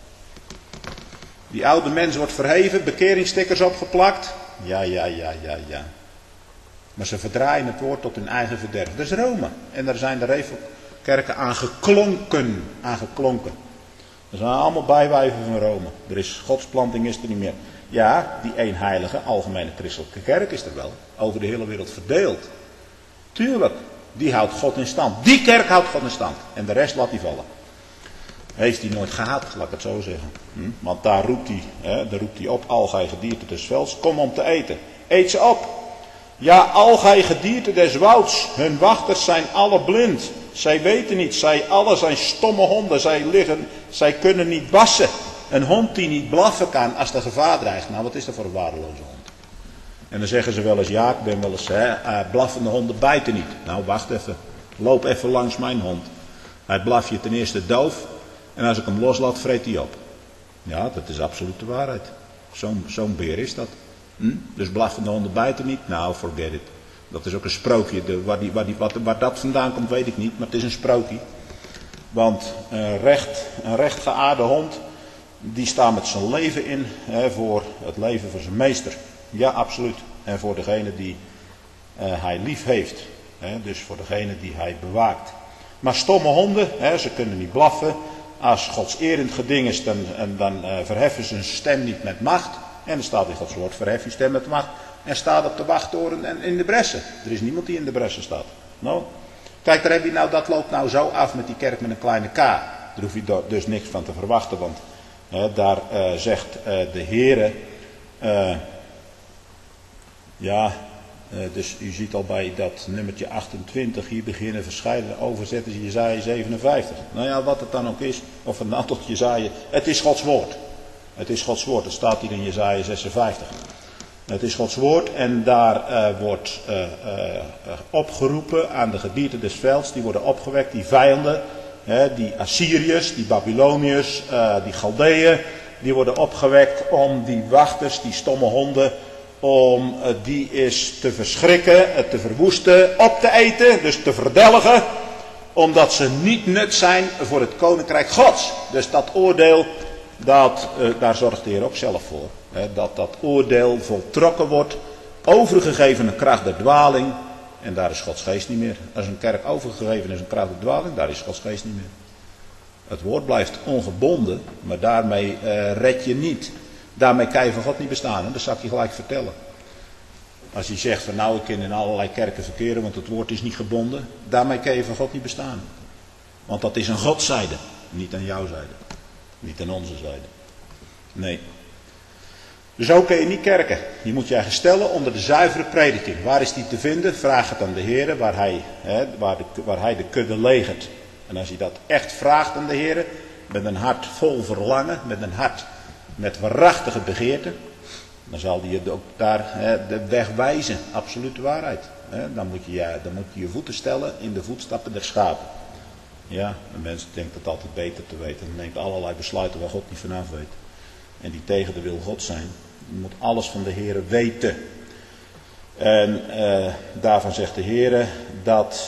Die oude mens wordt verheven, bekeringsstickers opgeplakt. Ja, ja, ja, ja, ja. Maar ze verdraaien het woord tot hun eigen verderf. Dat is Rome. En daar zijn de revelkerken aan geklonken. Aan geklonken. Dat zijn allemaal bijwijven van Rome. Er is, godsplanting is er niet meer. Ja, die eenheilige, algemene christelijke kerk is er wel. Over de hele wereld verdeeld. Tuurlijk, die houdt God in stand. Die kerk houdt God in stand. En de rest laat hij vallen. Heeft hij nooit gehad, laat ik het zo zeggen. Hm? Want daar roept hij, hè, daar roept hij op, al gij gedierte des velds, kom om te eten. Eet ze op. Ja, al gij gedierte des wouds, hun wachters zijn alle blind. Zij weten niet, zij alle zijn stomme honden, zij liggen, zij kunnen niet bassen. Een hond die niet blaffen kan als er gevaar dreigt. Nou, wat is dat voor een waardeloze hond? En dan zeggen ze wel eens, ja, ik ben wel eens, hè, uh, blaffende honden bijten niet. Nou, wacht even. Loop even langs mijn hond. Hij blaft je ten eerste doof. En als ik hem loslaat, vreet hij op. Ja, dat is absoluut de waarheid. Zo'n zo'n beer is dat. Hm? Dus blaffende honden bijten niet? Nou, forget it. Dat is ook een sprookje. De, waar, die, waar, die, wat, waar dat vandaan komt, weet ik niet. Maar het is een sprookje. Want een recht, een recht geaarde hond, die staat met zijn leven in, hè, voor het leven van zijn meester. Ja, absoluut. En voor degene die uh, hij lief heeft. Hè, dus voor degene die hij bewaakt. Maar stomme honden, hè, ze kunnen niet blaffen. Als godserend geding is, dan, en dan uh, verheffen ze hun stem niet met macht. En dan staat in Gods woord, verhef je stem met macht. En staat op de wachttoren en in de bressen. Er is niemand die in de bressen staat. No. Kijk, daar heb je nou, dat loopt nou zo af met die kerk met een kleine k. Daar hoef je dus niks van te verwachten. Want hè, daar uh, zegt uh, de Heere... Uh, ja... Uh, dus u ziet al bij dat nummertje achtentwintig, hier beginnen verschillende overzetters Jesaja zevenenvijftig. Nou ja, wat het dan ook is, of een aantal Jesaja, het is Gods woord. Het is Gods woord, dat staat hier in Jesaja zesenvijftig. Het is Gods woord en daar uh, wordt uh, uh, opgeroepen aan de gebieden des velds, die worden opgewekt, die vijanden, hè, die Assyriërs, die Babyloniërs, uh, die Galdeeën, die worden opgewekt om die wachters, die stomme honden, om die is te verschrikken, te verwoesten, op te eten, dus te verdelgen, omdat ze niet nut zijn voor het koninkrijk Gods. Dus dat oordeel, dat, uh, daar zorgt de Heer ook zelf voor. Hè, dat dat oordeel voltrokken wordt, overgegeven aan kracht der dwaling, en daar is Gods geest niet meer. Als een kerk overgegeven is aan kracht der dwaling, daar is Gods geest niet meer. Het woord blijft ongebonden, maar daarmee uh, red je niet. Daarmee kan je van God niet bestaan. En dat zal ik je gelijk vertellen. Als je zegt van nou ik kan in allerlei kerken verkeren, want het woord is niet gebonden. Daarmee kan je van God niet bestaan. Want dat is een Godzijde. Niet aan jouw zijde. Niet aan onze zijde. Nee. Dus zo kun je niet kerken. Je moet je eigen stellen onder de zuivere prediking. Waar is die te vinden? Vraag het aan de Heer, waar hij, hè, waar, de, waar hij de kudde legert. En als je dat echt vraagt aan de Heer, met een hart vol verlangen, met een hart met waarachtige begeerte, dan zal hij je ook daar hè, de weg wijzen. Absolute waarheid. Hè. Dan, moet je, dan moet je je voeten stellen in de voetstappen der schapen. Ja, een mens denkt het altijd beter te weten. En neemt allerlei besluiten waar God niet vanaf weet. En die tegen de wil God zijn. Je moet alles van de Heere weten. En uh, daarvan zegt de Heere dat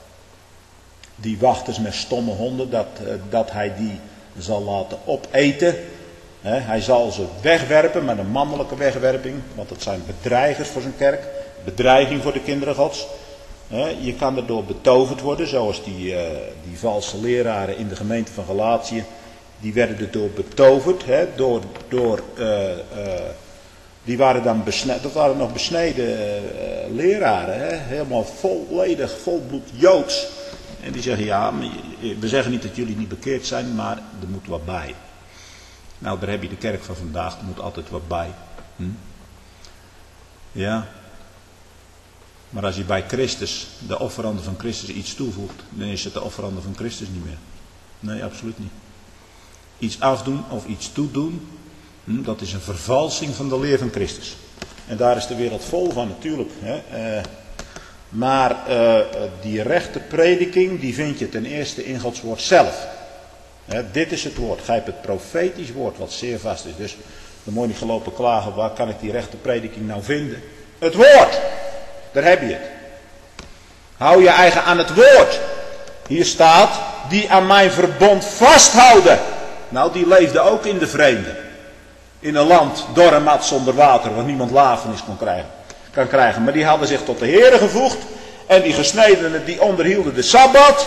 die wachters met stomme honden, dat, uh, dat hij die zal laten opeten. He, hij zal ze wegwerpen met een mannelijke wegwerping. Want dat zijn bedreigers voor zijn kerk. Bedreiging voor de kinderen Gods. He, je kan erdoor betoverd worden. Zoals die, uh, die valse leraren in de gemeente van Galatië. Die werden erdoor betoverd. He, door, door, uh, uh, die waren dan besneden. Dat waren nog besneden uh, leraren. He, helemaal volledig, volbloed Joods. En die zeggen ja, we zeggen niet dat jullie niet bekeerd zijn. Maar er moet wat bij. Nou, daar heb je de kerk van vandaag, er moet altijd wat bij. Hm? Ja. Maar als je bij Christus, de offerande van Christus, iets toevoegt, dan is het de offerande van Christus niet meer. Nee, absoluut niet. Iets afdoen of iets toedoen, hm, dat is een vervalsing van de leer van Christus. En daar is de wereld vol van natuurlijk. Hè. Uh, maar uh, die rechte prediking, die vind je ten eerste in Gods woord zelf. He, dit is het woord. Grijp het profetisch woord wat zeer vast is. Dus dan moet je niet gelopen klagen. Waar kan ik die rechte prediking nou vinden? Het woord. Daar heb je het. Hou je eigen aan het woord. Hier staat. Die aan mijn verbond vasthouden. Nou die leefde ook in de vreemde. In een land dor en mat zonder water. Waar niemand lafenis kon krijgen, kan krijgen. Maar die hadden zich tot de Heere gevoegd. En die gesnedenen die onderhielden de Sabbat.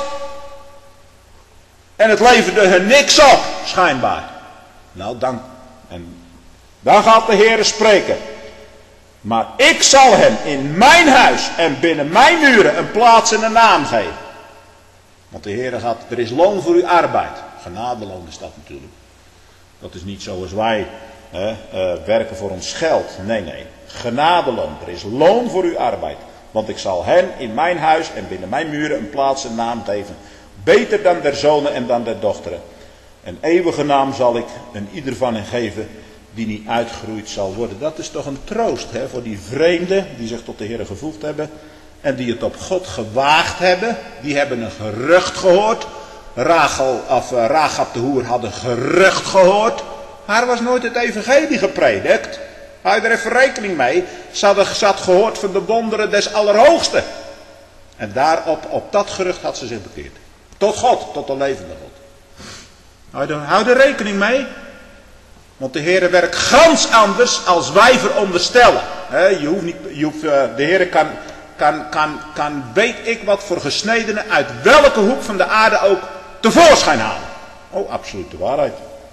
En het leverde hun niks op, schijnbaar. Nou, dan, en dan gaat de Heere spreken. Maar ik zal hem in mijn huis en binnen mijn muren een plaats en een naam geven. Want de Heere gaat, er is loon voor uw arbeid. Genadeloon is dat natuurlijk. Dat is niet zoals wij hè, uh, werken voor ons geld. Nee, nee. Genadeloon. Er is loon voor uw arbeid. Want ik zal hen in mijn huis en binnen mijn muren een plaats en naam geven. Beter dan der zonen en dan der dochteren. En eeuwige naam zal ik een ieder van hen geven die niet uitgeroeid zal worden. Dat is toch een troost hè, voor die vreemden die zich tot de Heer gevoegd hebben. En die het op God gewaagd hebben. Die hebben een gerucht gehoord. Rachel, of uh, Rachab de hoer had een gerucht gehoord. Haar was nooit het evangelie gepredikt. Hou er even rekening mee. Ze had, ze had gehoord van de wonderen des Allerhoogsten. En daarop, op dat gerucht had ze zich bekeerd. Tot God, tot de levende God. Hou er, hou er rekening mee. Want de Heer werkt gans anders als wij veronderstellen. He, je hoeft niet, je hoeft, uh, de Heer kan, kan, kan, kan, weet ik wat voor gesnedenen uit welke hoek van de aarde ook tevoorschijn halen. Oh, absolute waarheid.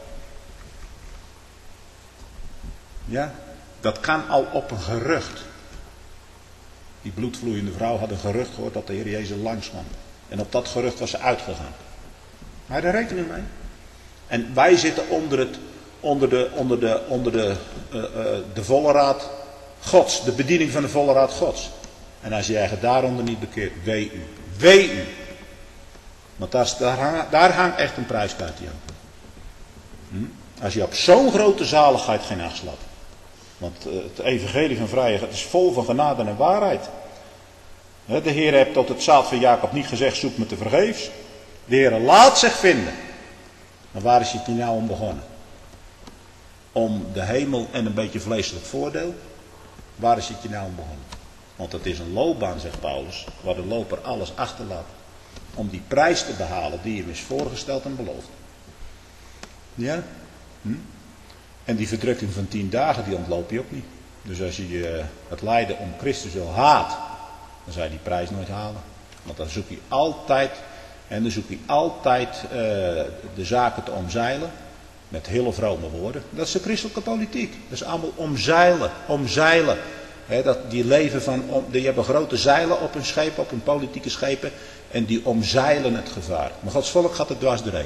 Ja, dat kan al op een gerucht. Die bloedvloeiende vrouw had een gerucht gehoord dat de Heer Jezus langskwam. En op dat gerucht was ze uitgegaan. Hou je er rekening mee? En wij zitten onder, het, onder, de, onder, de, onder de, uh, uh, de volle raad Gods. De bediening van de volle raad Gods. En als je eigen daaronder niet bekeert, wee u. Wee u. Want daar, daar, hang, daar hangt echt een prijskaartje aan. Hm? Als je op zo'n grote zaligheid geen acht slaat. Want uh, het evangelie van vrijheid is vol van genade en waarheid. De Heer heeft tot het zaad van Jacob niet gezegd, zoek me te vergeefs. De Heer laat zich vinden. Maar waar is hij hier nou om begonnen? Om de hemel en een beetje vleeselijk voordeel? Waar is hij hier nou om begonnen? Want het is een loopbaan, zegt Paulus, waar de loper alles achterlaat. Om die prijs te behalen die hem is voorgesteld en beloofd. Ja? Hm? En die verdrukking van tien dagen, die ontloop je ook niet. Dus als je uh, het lijden om Christus wil haat, dan zal je die prijs nooit halen. Want dan zoek je altijd, en dan zoek je altijd uh, de zaken te omzeilen. Met hele vrome woorden. Dat is de christelijke politiek. Dat is allemaal omzeilen, omzeilen. He, dat, die leven van, om, die hebben grote zeilen op hun schepen, op hun politieke schepen. En die omzeilen het gevaar. Maar Gods volk gaat er dwars doorheen.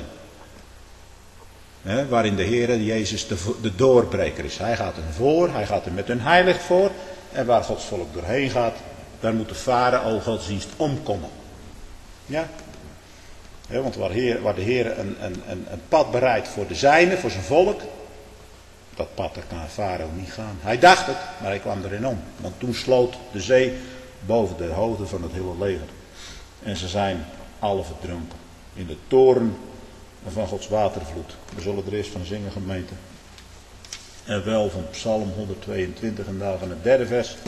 He, waarin de Heer Jezus de, de doorbreker is. Hij gaat er voor, hij gaat er met hun heilig voor. En waar Gods volk doorheen gaat, daar moet de farao godsdienst omkomen. Ja. He, want waar, heer, waar de Heer een, een, een, een pad bereidt voor de zijnen, voor zijn volk. Dat pad, daar kan farao niet gaan. Hij dacht het, maar hij kwam erin om. Want toen sloot de zee boven de hoofden van het hele leger. En ze zijn alle verdronken. In de toren van Gods watervloed. We zullen er eerst van zingen, gemeente. En wel van Psalm honderdtweeëntwintig en daar van het derde vers.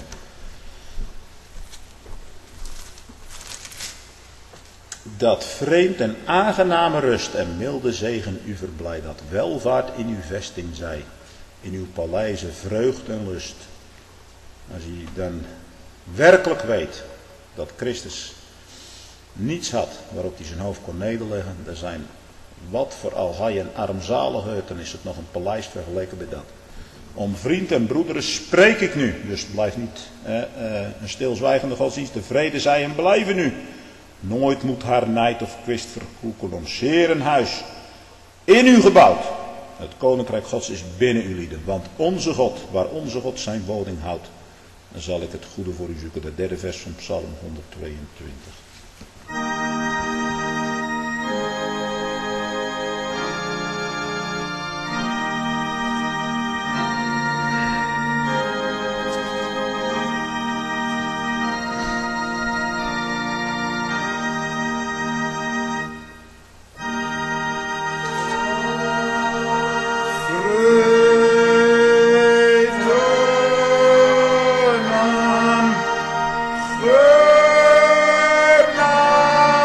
Dat vreemd en aangename rust en milde zegen u verblijd. Dat welvaart in uw vesting zij. In uw paleizen vreugd en lust. Als je dan werkelijk weet dat Christus niets had waarop hij zijn hoofd kon nederleggen. Er zijn wat voor al hij en armzaligheid, dan is het nog een paleis vergeleken bij dat. Om vriend en broederen spreek ik nu. Dus blijf niet eh, eh, een stilzwijgende godsdienst. De vrede zij en blijven nu. Nooit moet haar nijd of kwist verkoeken om zeer een huis in u gebouwd. Het koninkrijk Gods is binnen u lieden. Want onze God, waar onze God zijn woning houdt, dan zal ik het goede voor u zoeken. De derde vers van Psalm honderdtweeëntwintig. Good night.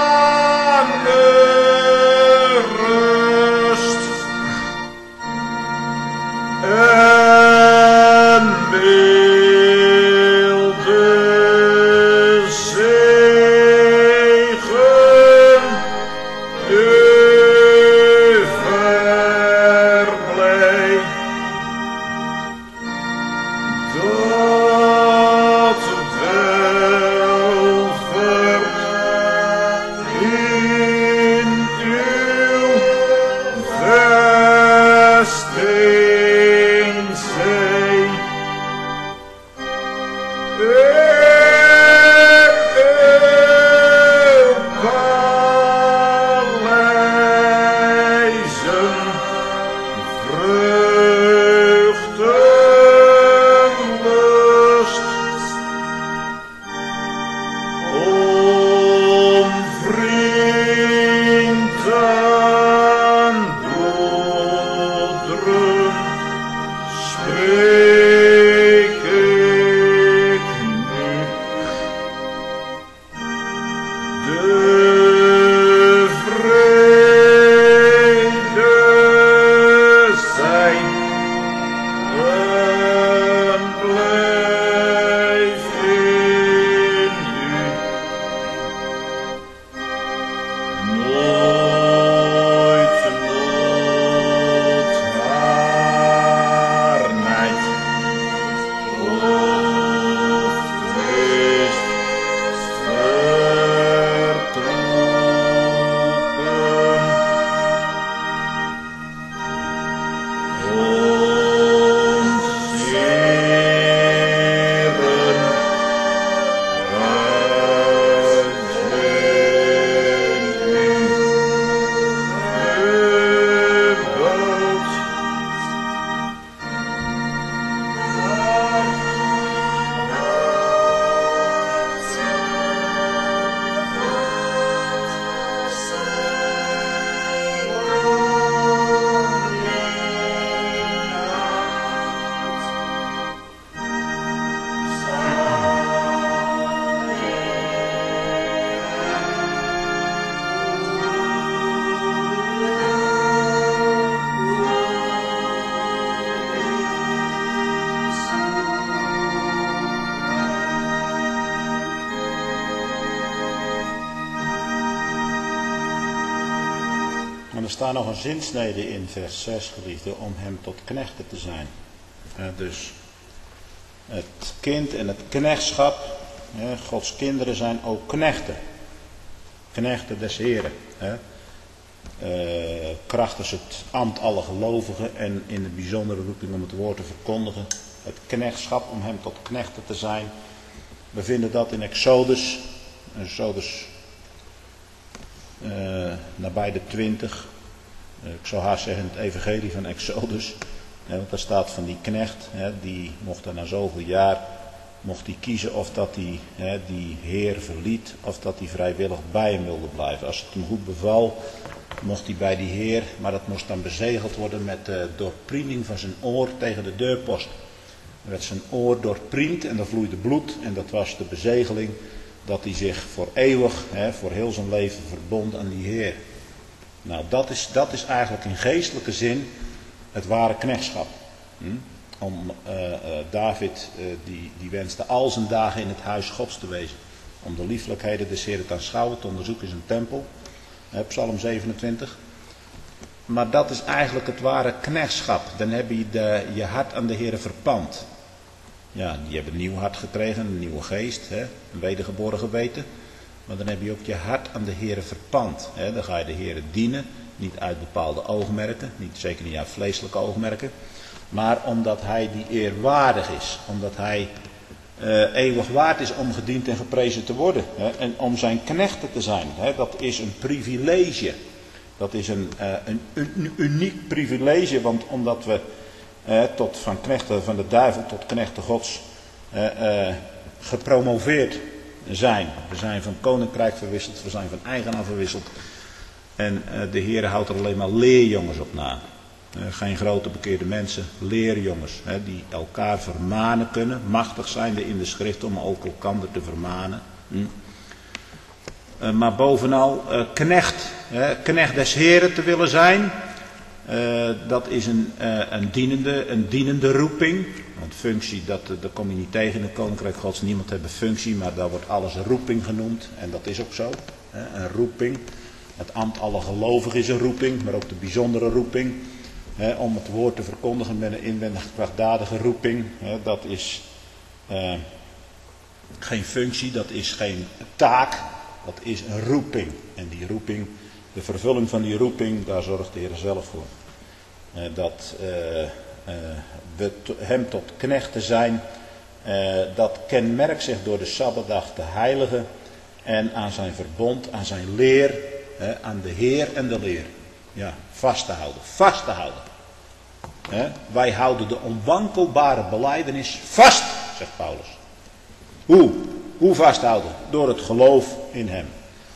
staat nog een zinsnede in vers zes, geliefde, om hem tot knechten te zijn. Uh, dus het kind en het knechtschap, uh, Gods kinderen zijn ook knechten. Knechten des Heren. Uh, krachtens het ambt alle gelovigen en in de bijzondere roeping om het woord te verkondigen. Het knechtschap om hem tot knechten te zijn. We vinden dat in Exodus. Exodus uh, nabij de twintig. Uh, ik zou haast zeggen het evangelie van Exodus. Ja, want daar staat van die knecht. Hè, die mocht er na zoveel jaar mocht hij kiezen of dat hij hè, die Heer verliet. Of dat hij vrijwillig bij hem wilde blijven. Als het hem goed beval, mocht hij bij die Heer. Maar dat moest dan bezegeld worden met de doorprieming van zijn oor tegen de deurpost. Er werd zijn oor doorpriemd en er vloeide bloed. En dat was de bezegeling dat hij zich voor eeuwig, hè, voor heel zijn leven verbond aan die Heer. Nou, dat is, dat is eigenlijk in geestelijke zin het ware knechtschap. Hm? Om, uh, uh, David uh, die, die wenste al zijn dagen in het huis Gods te wezen. Om de lieflijkheden des Heeren te aanschouwen, te onderzoeken in zijn tempel. Uh, Psalm zevenentwintig. Maar dat is eigenlijk het ware knechtschap. Dan heb je de, je hart aan de Heere verpand. Ja, die hebben een nieuw hart gekregen, een nieuwe geest, hè, een wedergeboren geweten. Maar dan heb je ook je hart aan de Heere verpand. Hè. Dan ga je de Heere dienen, niet uit bepaalde oogmerken, niet, zeker niet uit vleeselijke oogmerken. Maar omdat hij die eerwaardig is, omdat hij uh, eeuwig waard is om gediend en geprezen te worden. Hè, en om zijn knechten te zijn. Hè. Dat is een privilege. Dat is een, uh, een, een uniek privilege, want omdat we uh, tot van knechten van de duivel tot knechten Gods uh, uh, gepromoveerd zijn. We zijn van koninkrijk verwisseld, we zijn van eigenaar verwisseld. En uh, de Heer houdt er alleen maar leerjongens op na. Uh, geen grote bekeerde mensen, leerjongens. Hè, die elkaar vermanen kunnen, machtig zijnde in de schrift om ook elkander te vermanen. Hm. Uh, maar bovenal uh, knecht, hè, knecht des Heren te willen zijn. Uh, dat is een, uh, een, dienende, een dienende roeping. Want functie, dat, dat kom je niet tegen in het koninkrijk Gods. Niemand heeft een functie, maar daar wordt alles een roeping genoemd. En dat is ook zo. Hè, een roeping. Het ambt alle gelovigen is een roeping, maar ook de bijzondere roeping. Hè, om het woord te verkondigen met een inwendig krachtdadige roeping. Hè, dat is uh, geen functie, dat is geen taak. Dat is een roeping. En die roeping, de vervulling van die roeping, daar zorgt de Heer zelf voor. Uh, dat uh, uh, we to, hem tot knechten zijn, uh, dat kenmerkt zich door de Sabbatdag te heiligen en aan zijn verbond, aan zijn leer, uh, aan de Heer en de leer. Ja, vast te houden, vast te houden. Uh, wij houden de onwankelbare belijdenis vast, zegt Paulus. Hoe? Hoe vasthouden? Door het geloof in hem.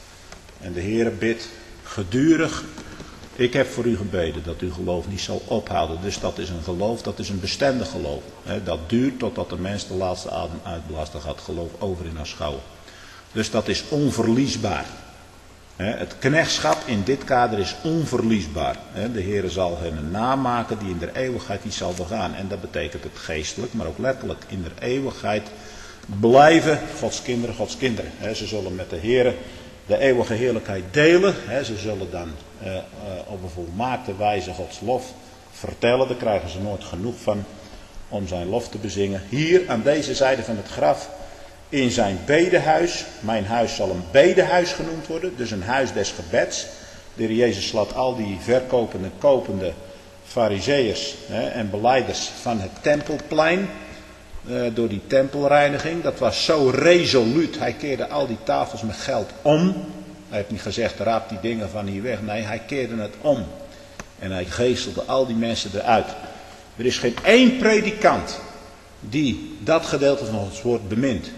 En de Heere bidt gedurig. Ik heb voor u gebeden dat uw geloof niet zal ophouden. Dus dat is een geloof, dat is een bestendig geloof. He, dat duurt totdat de mens de laatste adem uitblaast. Dan gaat geloof over in aanschouwen. Dus dat is onverliesbaar. He, het knechtschap in dit kader is onverliesbaar. He, de Heere zal hen een naam maken die in de eeuwigheid niet zal begaan. En dat betekent het geestelijk, maar ook letterlijk in de eeuwigheid blijven Gods kinderen, Gods kinderen. He, ze zullen met de Heere de eeuwige heerlijkheid delen. He, ze zullen dan uh, uh, op een volmaakte wijze Gods lof vertellen. Daar krijgen ze nooit genoeg van om zijn lof te bezingen. Hier aan deze zijde van het graf in zijn bedehuis. Mijn huis zal een bedehuis genoemd worden. Dus een huis des gebeds. De Heer Jezus slaat al die verkopende, kopende farizeeërs en belijders van het tempelplein. Uh, door die tempelreiniging. Dat was zo resoluut. Hij keerde al die tafels met geld om. Hij heeft niet gezegd, raap die dingen van hier weg. Nee, hij keerde het om. En hij geestelde al die mensen eruit. Er is geen één predikant die dat gedeelte van Gods woord bemint.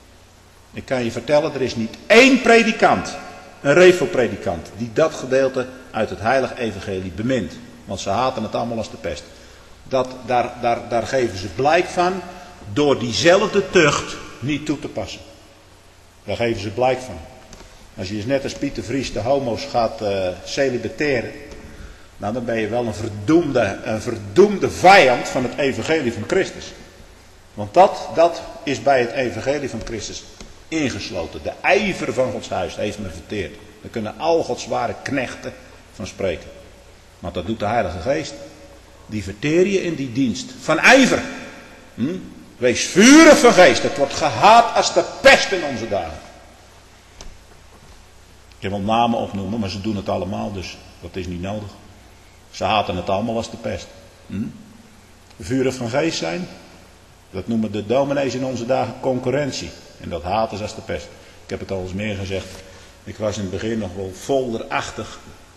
Ik kan je vertellen, er is niet één predikant, een revo-predikant, die dat gedeelte uit het heilige evangelie bemint. Want ze haten het allemaal als de pest. Dat, daar, daar, daar geven ze blijk van door diezelfde tucht niet toe te passen. Daar geven ze blijk van. Als je eens net als Pieter Vries de homo's gaat uh, celibateren, nou dan ben je wel een verdoemde, een verdoemde vijand van het evangelie van Christus. Want dat, dat is bij het evangelie van Christus ingesloten. De ijver van Gods huis heeft me verteerd. Daar kunnen al Gods ware knechten van spreken. Want dat doet de Heilige Geest. Die verteer je in die dienst. Van ijver. Hm? Wees vurig van geest. Het wordt gehaat als de pest in onze dagen. Ik wil namen opnoemen, maar ze doen het allemaal, dus dat is niet nodig. Ze haten het allemaal als de pest. Hm? Vurig van geest zijn, dat noemen de dominees in onze dagen concurrentie. En dat haten ze als de pest. Ik heb het al eens meer gezegd. Ik was in het begin nog wel folderachtig.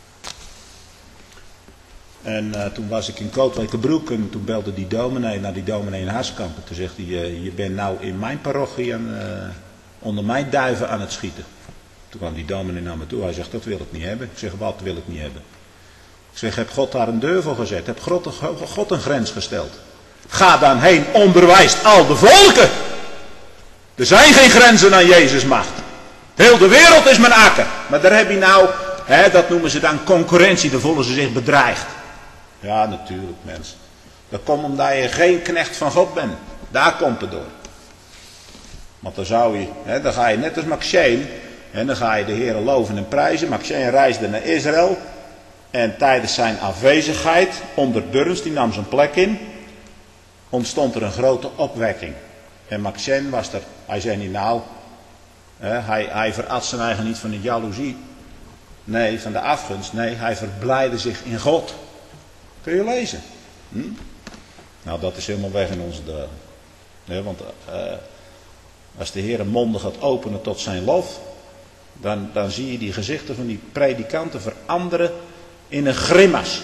En uh, toen was ik in Kootwijkerbroek en toen belde die dominee naar die dominee in Harskamp. Toen zegt hij, uh, je bent nou in mijn parochie aan, uh, onder mijn duiven aan het schieten. Toen kwam die dominee naar me toe. Hij zegt, dat wil ik niet hebben. Ik zeg, wat wil ik niet hebben? Ik zeg, heb God daar een deur voor gezet? Heb God, God een grens gesteld? Ga dan heen, onderwijst al de volken. Er zijn geen grenzen aan Jezus' macht. Heel de wereld is mijn akker. Maar daar heb je nou, hè, dat noemen ze dan concurrentie. Daar voelen ze zich bedreigd. Ja, natuurlijk mensen. Dat komt omdat je geen knecht van God bent. Daar komt het door. Want dan zou je, hè, dan ga je net als Maxime, en dan ga je de Heer loven en prijzen. Maxime reisde naar Israël. En tijdens zijn afwezigheid, onder Burns, die nam zijn plek in, ontstond er een grote opwekking. En Maxime was er, hij zei niet nou, hè, hij, hij verat zijn eigen niet van de jaloezie. Nee, van de afgunst. Nee, hij verblijde zich in God. Kun je lezen. Hm? Nou, dat is helemaal weg in onze dagen. Nee, want uh, als de Heer een monden gaat openen tot zijn lof, dan, dan zie je die gezichten van die predikanten veranderen in een grimas.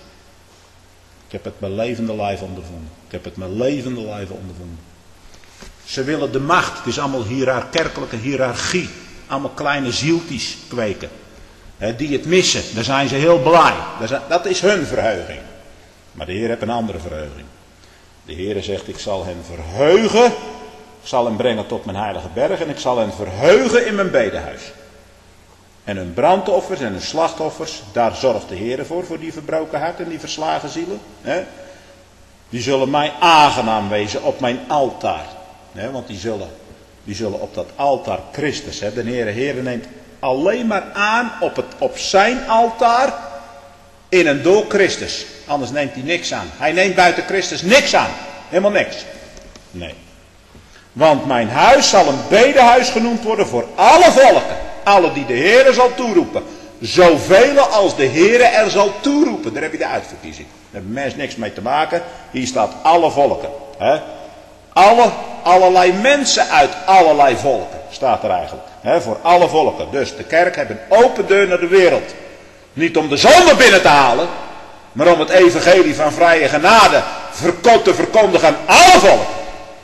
Ik heb het mijn levende lijf ondervonden. Ik heb het mijn levende lijf ondervonden. Ze willen de macht. Het is allemaal hieraar, kerkelijke hiërarchie. Allemaal kleine zieltjes kweken. He, die het missen. Daar zijn ze heel blij. Dat is hun verheuging. Maar de Heer heeft een andere verheuging. De Heer zegt, ik zal hen verheugen. Ik zal hen brengen tot mijn heilige berg. En ik zal hen verheugen in mijn bedehuis. En hun brandoffers en hun slachtoffers, daar zorgt de Heer voor, voor die verbroken harten en die verslagen zielen. Hè? Die zullen mij aangenaam wezen op mijn altaar. Hè? Want die zullen, die zullen op dat altaar Christus. Hè? De Heer, Heer neemt alleen maar aan op, het, op zijn altaar in en door Christus. Anders neemt hij niks aan. Hij neemt buiten Christus niks aan. Helemaal niks. Nee. Want mijn huis zal een bedehuis genoemd worden voor alle volken. Alle die de Heere zal toeroepen. Zoveel als de Heere er zal toeroepen. Daar heb je de uitverkiezing. Daar hebben mensen niks mee te maken. Hier staat alle volken. Hè? Alle, allerlei mensen uit allerlei volken. Staat er eigenlijk. Hè? Voor alle volken. Dus de kerk heeft een open deur naar de wereld. Niet om de zonde binnen te halen. Maar om het evangelie van vrije genade te verkondigen aan alle volken.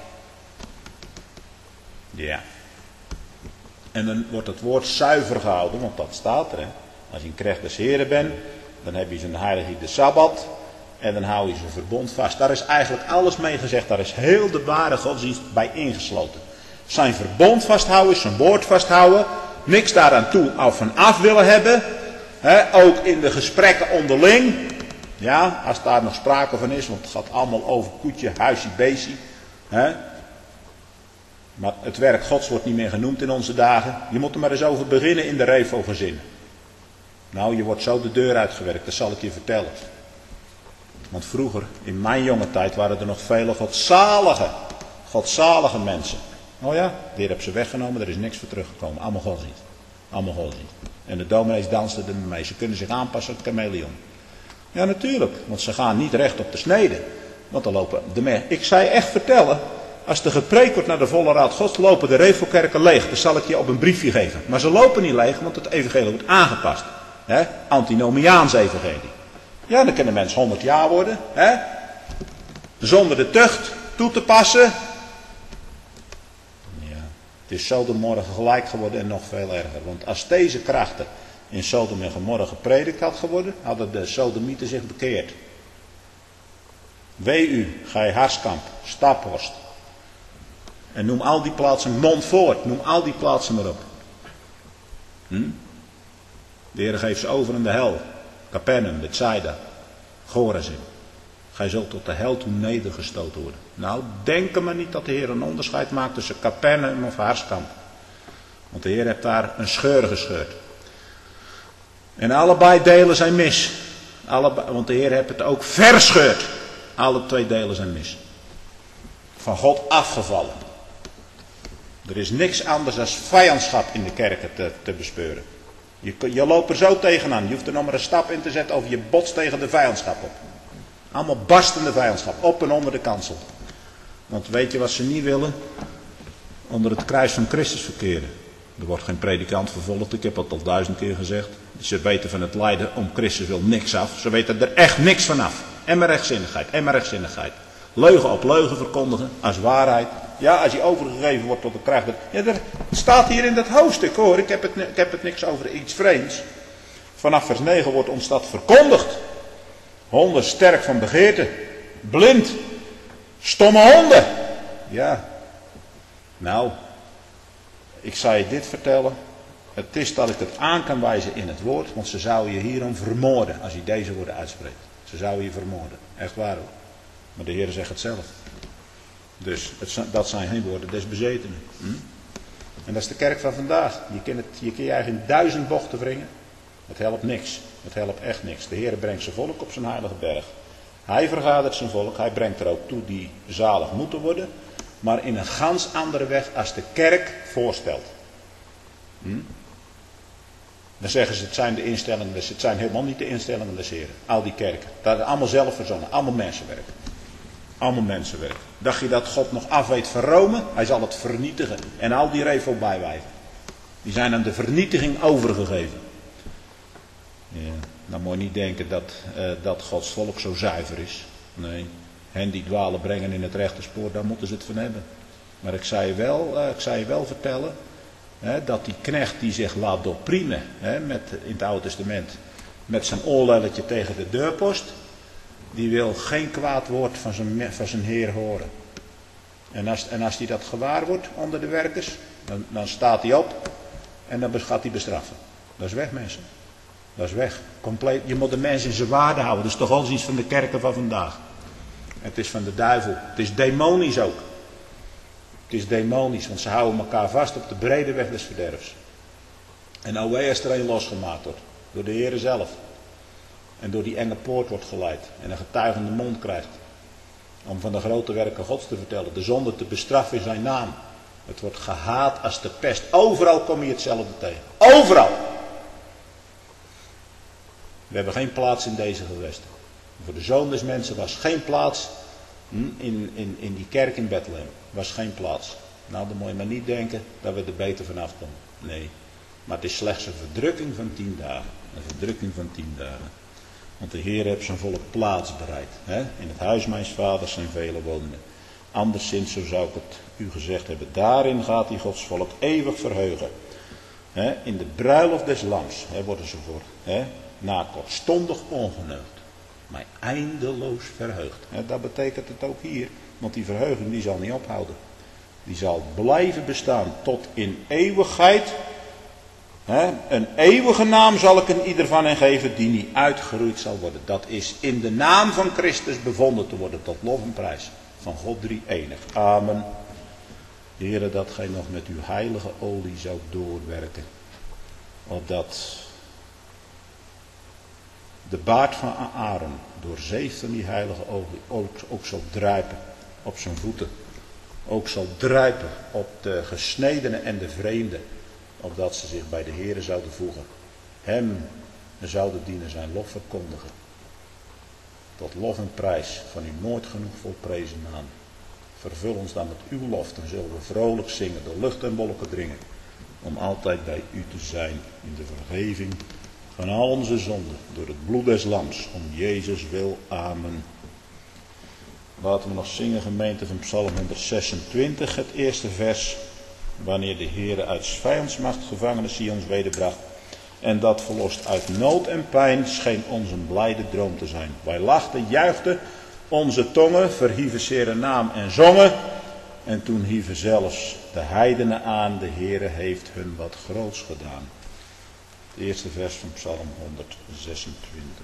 Ja. En dan wordt het woord zuiver gehouden, want dat staat er. Hè. Als je een knecht des Heren bent, dan heb je zijn heilige de Sabbat. En dan hou je zijn verbond vast. Daar is eigenlijk alles mee gezegd. Daar is heel de ware godsdienst bij ingesloten. Zijn verbond vasthouden, zijn woord vasthouden. Niks daaraan toe of van af willen hebben. He, ook in de gesprekken onderling. Ja, als daar nog sprake van is. Want het gaat allemaal over koetje, huisje, beestje. He. Maar het werk Gods wordt niet meer genoemd in onze dagen. Je moet er maar eens over beginnen in de Revo-gezinnen. Nou, je wordt zo de deur uitgewerkt, dat zal ik je vertellen. Want vroeger, in mijn jonge tijd, waren er nog vele godzalige, godzalige mensen. Oh ja, die hebben ze weggenomen, er is niks voor teruggekomen. Allemaal godsdienst. Allemaal godsdienst. En de dominees dansten er mee. Ze kunnen zich aanpassen op het chameleon. Ja, natuurlijk, want ze gaan niet recht op de snede. Want dan lopen de me- Ik zei echt vertellen... Als er gepreekt wordt naar de volle raad Gods, lopen de Revo-kerken leeg. Dat zal ik je op een briefje geven. Maar ze lopen niet leeg, want het evangelie wordt aangepast. He? Antinomiaans evangelie. Ja, dan kunnen mensen honderd jaar worden. He? Zonder de tucht toe te passen. Ja, het is Sodom morgen gelijk geworden en nog veel erger. Want als deze krachten in Sodom en Gomorra gepredikt had geworden, hadden de Sodomieten zich bekeerd. Wee u, gij Harskamp, Staphorst. En noem al die plaatsen, Montfort, noem al die plaatsen maar op. Hm? De Heer geeft ze over in de hel. Capernaum, Bethsaida, Chorazin. Gij zult tot de hel toe nedergestoten worden. Nou, denk er maar niet dat de Heer een onderscheid maakt tussen Capernaum of Harskamp. Want de Heer heeft daar een scheur gescheurd. En allebei delen zijn mis. Alle, want de Heer heeft het ook verscheurd. Alle twee delen zijn mis. Van God afgevallen. Er is niks anders dan vijandschap in de kerken te, te bespeuren. Je, je loopt er zo tegenaan. Je hoeft er nog maar een stap in te zetten of je botst tegen de vijandschap op. Allemaal barstende vijandschap. Op en onder de kansel. Want weet je wat ze niet willen? Onder het kruis van Christus verkeren. Er wordt geen predikant vervolgd. Ik heb dat al duizend keer gezegd. Ze weten van het lijden om Christus wil niks af. Ze weten er echt niks van af. En maar rechtzinnigheid. En maar rechtzinnigheid. Leugen op leugen verkondigen. Als waarheid. Ja, als je overgegeven wordt tot de kracht. Ja, er staat hier in dat hoofdstuk hoor. Ik heb, het, ik heb het niks over iets vreemds. Vanaf vers negen wordt ons dat verkondigd. Honden sterk van begeerte. Blind. Stomme honden. Ja. Nou. Ik zal je dit vertellen. Het is dat ik het aan kan wijzen in het woord. Want ze zouden je hierom vermoorden. Als je deze woorden uitspreekt. Ze zouden je vermoorden. Echt waar hoor. Maar de Heer zegt het zelf. Dus het, dat zijn geen woorden des bezetenen. Hm? En dat is de kerk van vandaag. Je kunt, het, je kunt je eigen in duizend bochten wringen. Het helpt niks. Het helpt echt niks. De Heer brengt zijn volk op zijn heilige berg. Hij vergadert zijn volk. Hij brengt er ook toe die zalig moeten worden. Maar in een gans andere weg als de kerk voorstelt. Hm? Dan zeggen ze het zijn de instellingen. Het zijn helemaal niet de instellingen des Heren. Al die kerken. Dat is allemaal zelf verzonnen. Allemaal mensenwerk. Allemaal mensenwerk. Dacht je dat God nog af weet van Rome? Hij zal het vernietigen. En al die revelbijwijven. Die zijn aan de vernietiging overgegeven. Ja, dan moet je niet denken dat, uh, dat Gods volk zo zuiver is. Nee. Hen die dwalen brengen in het rechte spoor, daar moeten ze het van hebben. Maar ik zou je wel, uh, ik zou je wel vertellen. Hè, dat die knecht die zich laat doorpriemen. Hè, met, in het Oude Testament. Met zijn oorlelletje tegen de deurpost. Die wil geen kwaad woord van zijn, van zijn Heer horen. En als, en als hij dat gewaar wordt onder de werkers. Dan, dan staat hij op. En dan gaat hij bestraffen. Dat is weg mensen. Dat is weg. Compleet. Je moet de mens in zijn waarde houden. Dat is toch alles iets van de kerken van vandaag. Het is van de duivel. Het is demonisch ook. Het is demonisch. Want ze houden elkaar vast op de brede weg des verderfs. En nou wee als er een losgemaakt wordt. Door de Heer zelf. En door die enge poort wordt geleid. En een getuigende mond krijgt. Om van de grote werken Gods te vertellen. De zonde te bestraffen in zijn naam. Het wordt gehaat als de pest. Overal kom je hetzelfde tegen. Overal. We hebben geen plaats in deze gewesten. Voor de zoon des mensen was geen plaats in, in, in die kerk in Bethlehem. Was geen plaats. Nou, dan moet je maar niet denken dat we er beter vanaf komen. Nee. Maar het is slechts een verdrukking van tien dagen. Een verdrukking van tien dagen. Want de Heer heeft zijn volk plaats bereid. Hè? In het huis mijns vaders zijn vele woningen. Anderszins, zo zou ik het u gezegd hebben. Daarin gaat hij Gods volk eeuwig verheugen. Hè? In de bruiloft des lams hè, worden ze voor. Hè? Na kortstondig ongeneugd. Maar eindeloos verheugd. Hè? Dat betekent het ook hier. Want die verheuging die zal niet ophouden. Die zal blijven bestaan tot in eeuwigheid. He, een eeuwige naam zal ik in ieder van hen geven die niet uitgeroeid zal worden. Dat is in de naam van Christus bevonden te worden tot lof en prijs van God drie enig. Amen. Heere, dat gij nog met uw heilige olie zou doorwerken. Opdat de baard van Aaron doorzeefd van die heilige olie ook, ook zal druipen op zijn voeten. Ook zal druipen op de gesnedenen en de vreemden. Opdat ze zich bij de Heere zouden voegen. Hem zouden dienen zijn lof verkondigen. Tot lof en prijs van uw nooit genoeg volprezen naam. Vervul ons dan met uw lof, dan zullen we vrolijk zingen, door lucht en wolken dringen. Om altijd bij u te zijn in de vergeving van al onze zonden. Door het bloed des lams, om Jezus wil. Amen. Laten we nog zingen, gemeente, van Psalm honderdzesentwintig, het eerste vers. Wanneer de Heere uit vijandsmacht gevangenen Sions wederbracht. En dat verlost uit nood en pijn scheen ons een blijde droom te zijn. Wij lachten, juichten, onze tongen verhieven zeer een naam en zongen. En toen hieven zelfs de heidenen aan, de Heere heeft hun wat groots gedaan. Het eerste vers van Psalm honderdzesentwintig.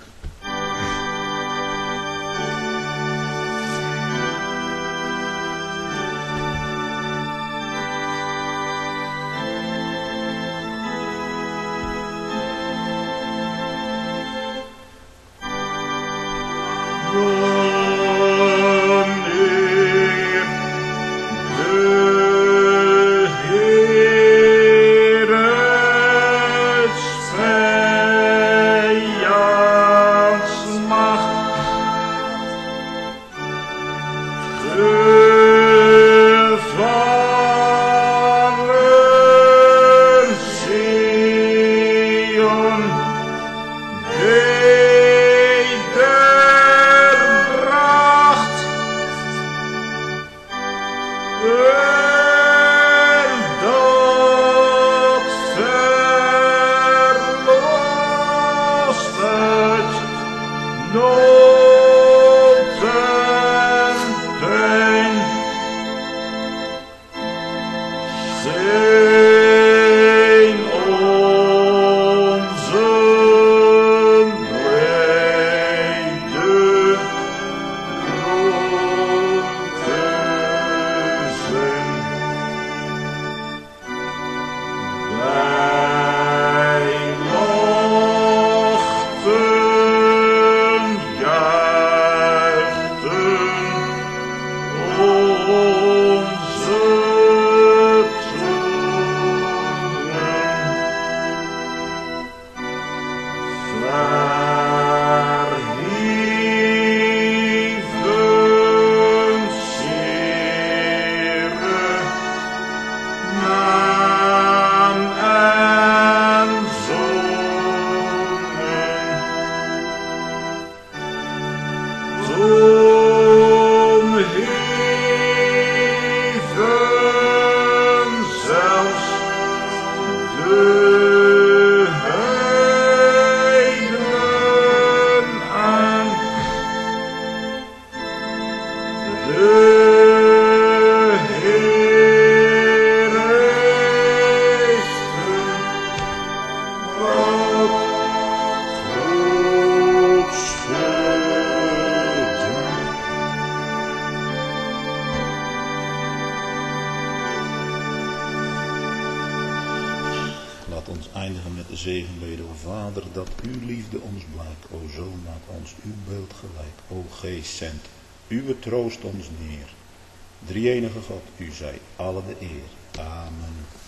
Zegenbede, o Vader, dat uw liefde ons blijkt. O Zoon, maak ons uw beeld gelijk. O Geest, zend uw troost ons neer. Drie-enige God, u zij alle de eer. Amen.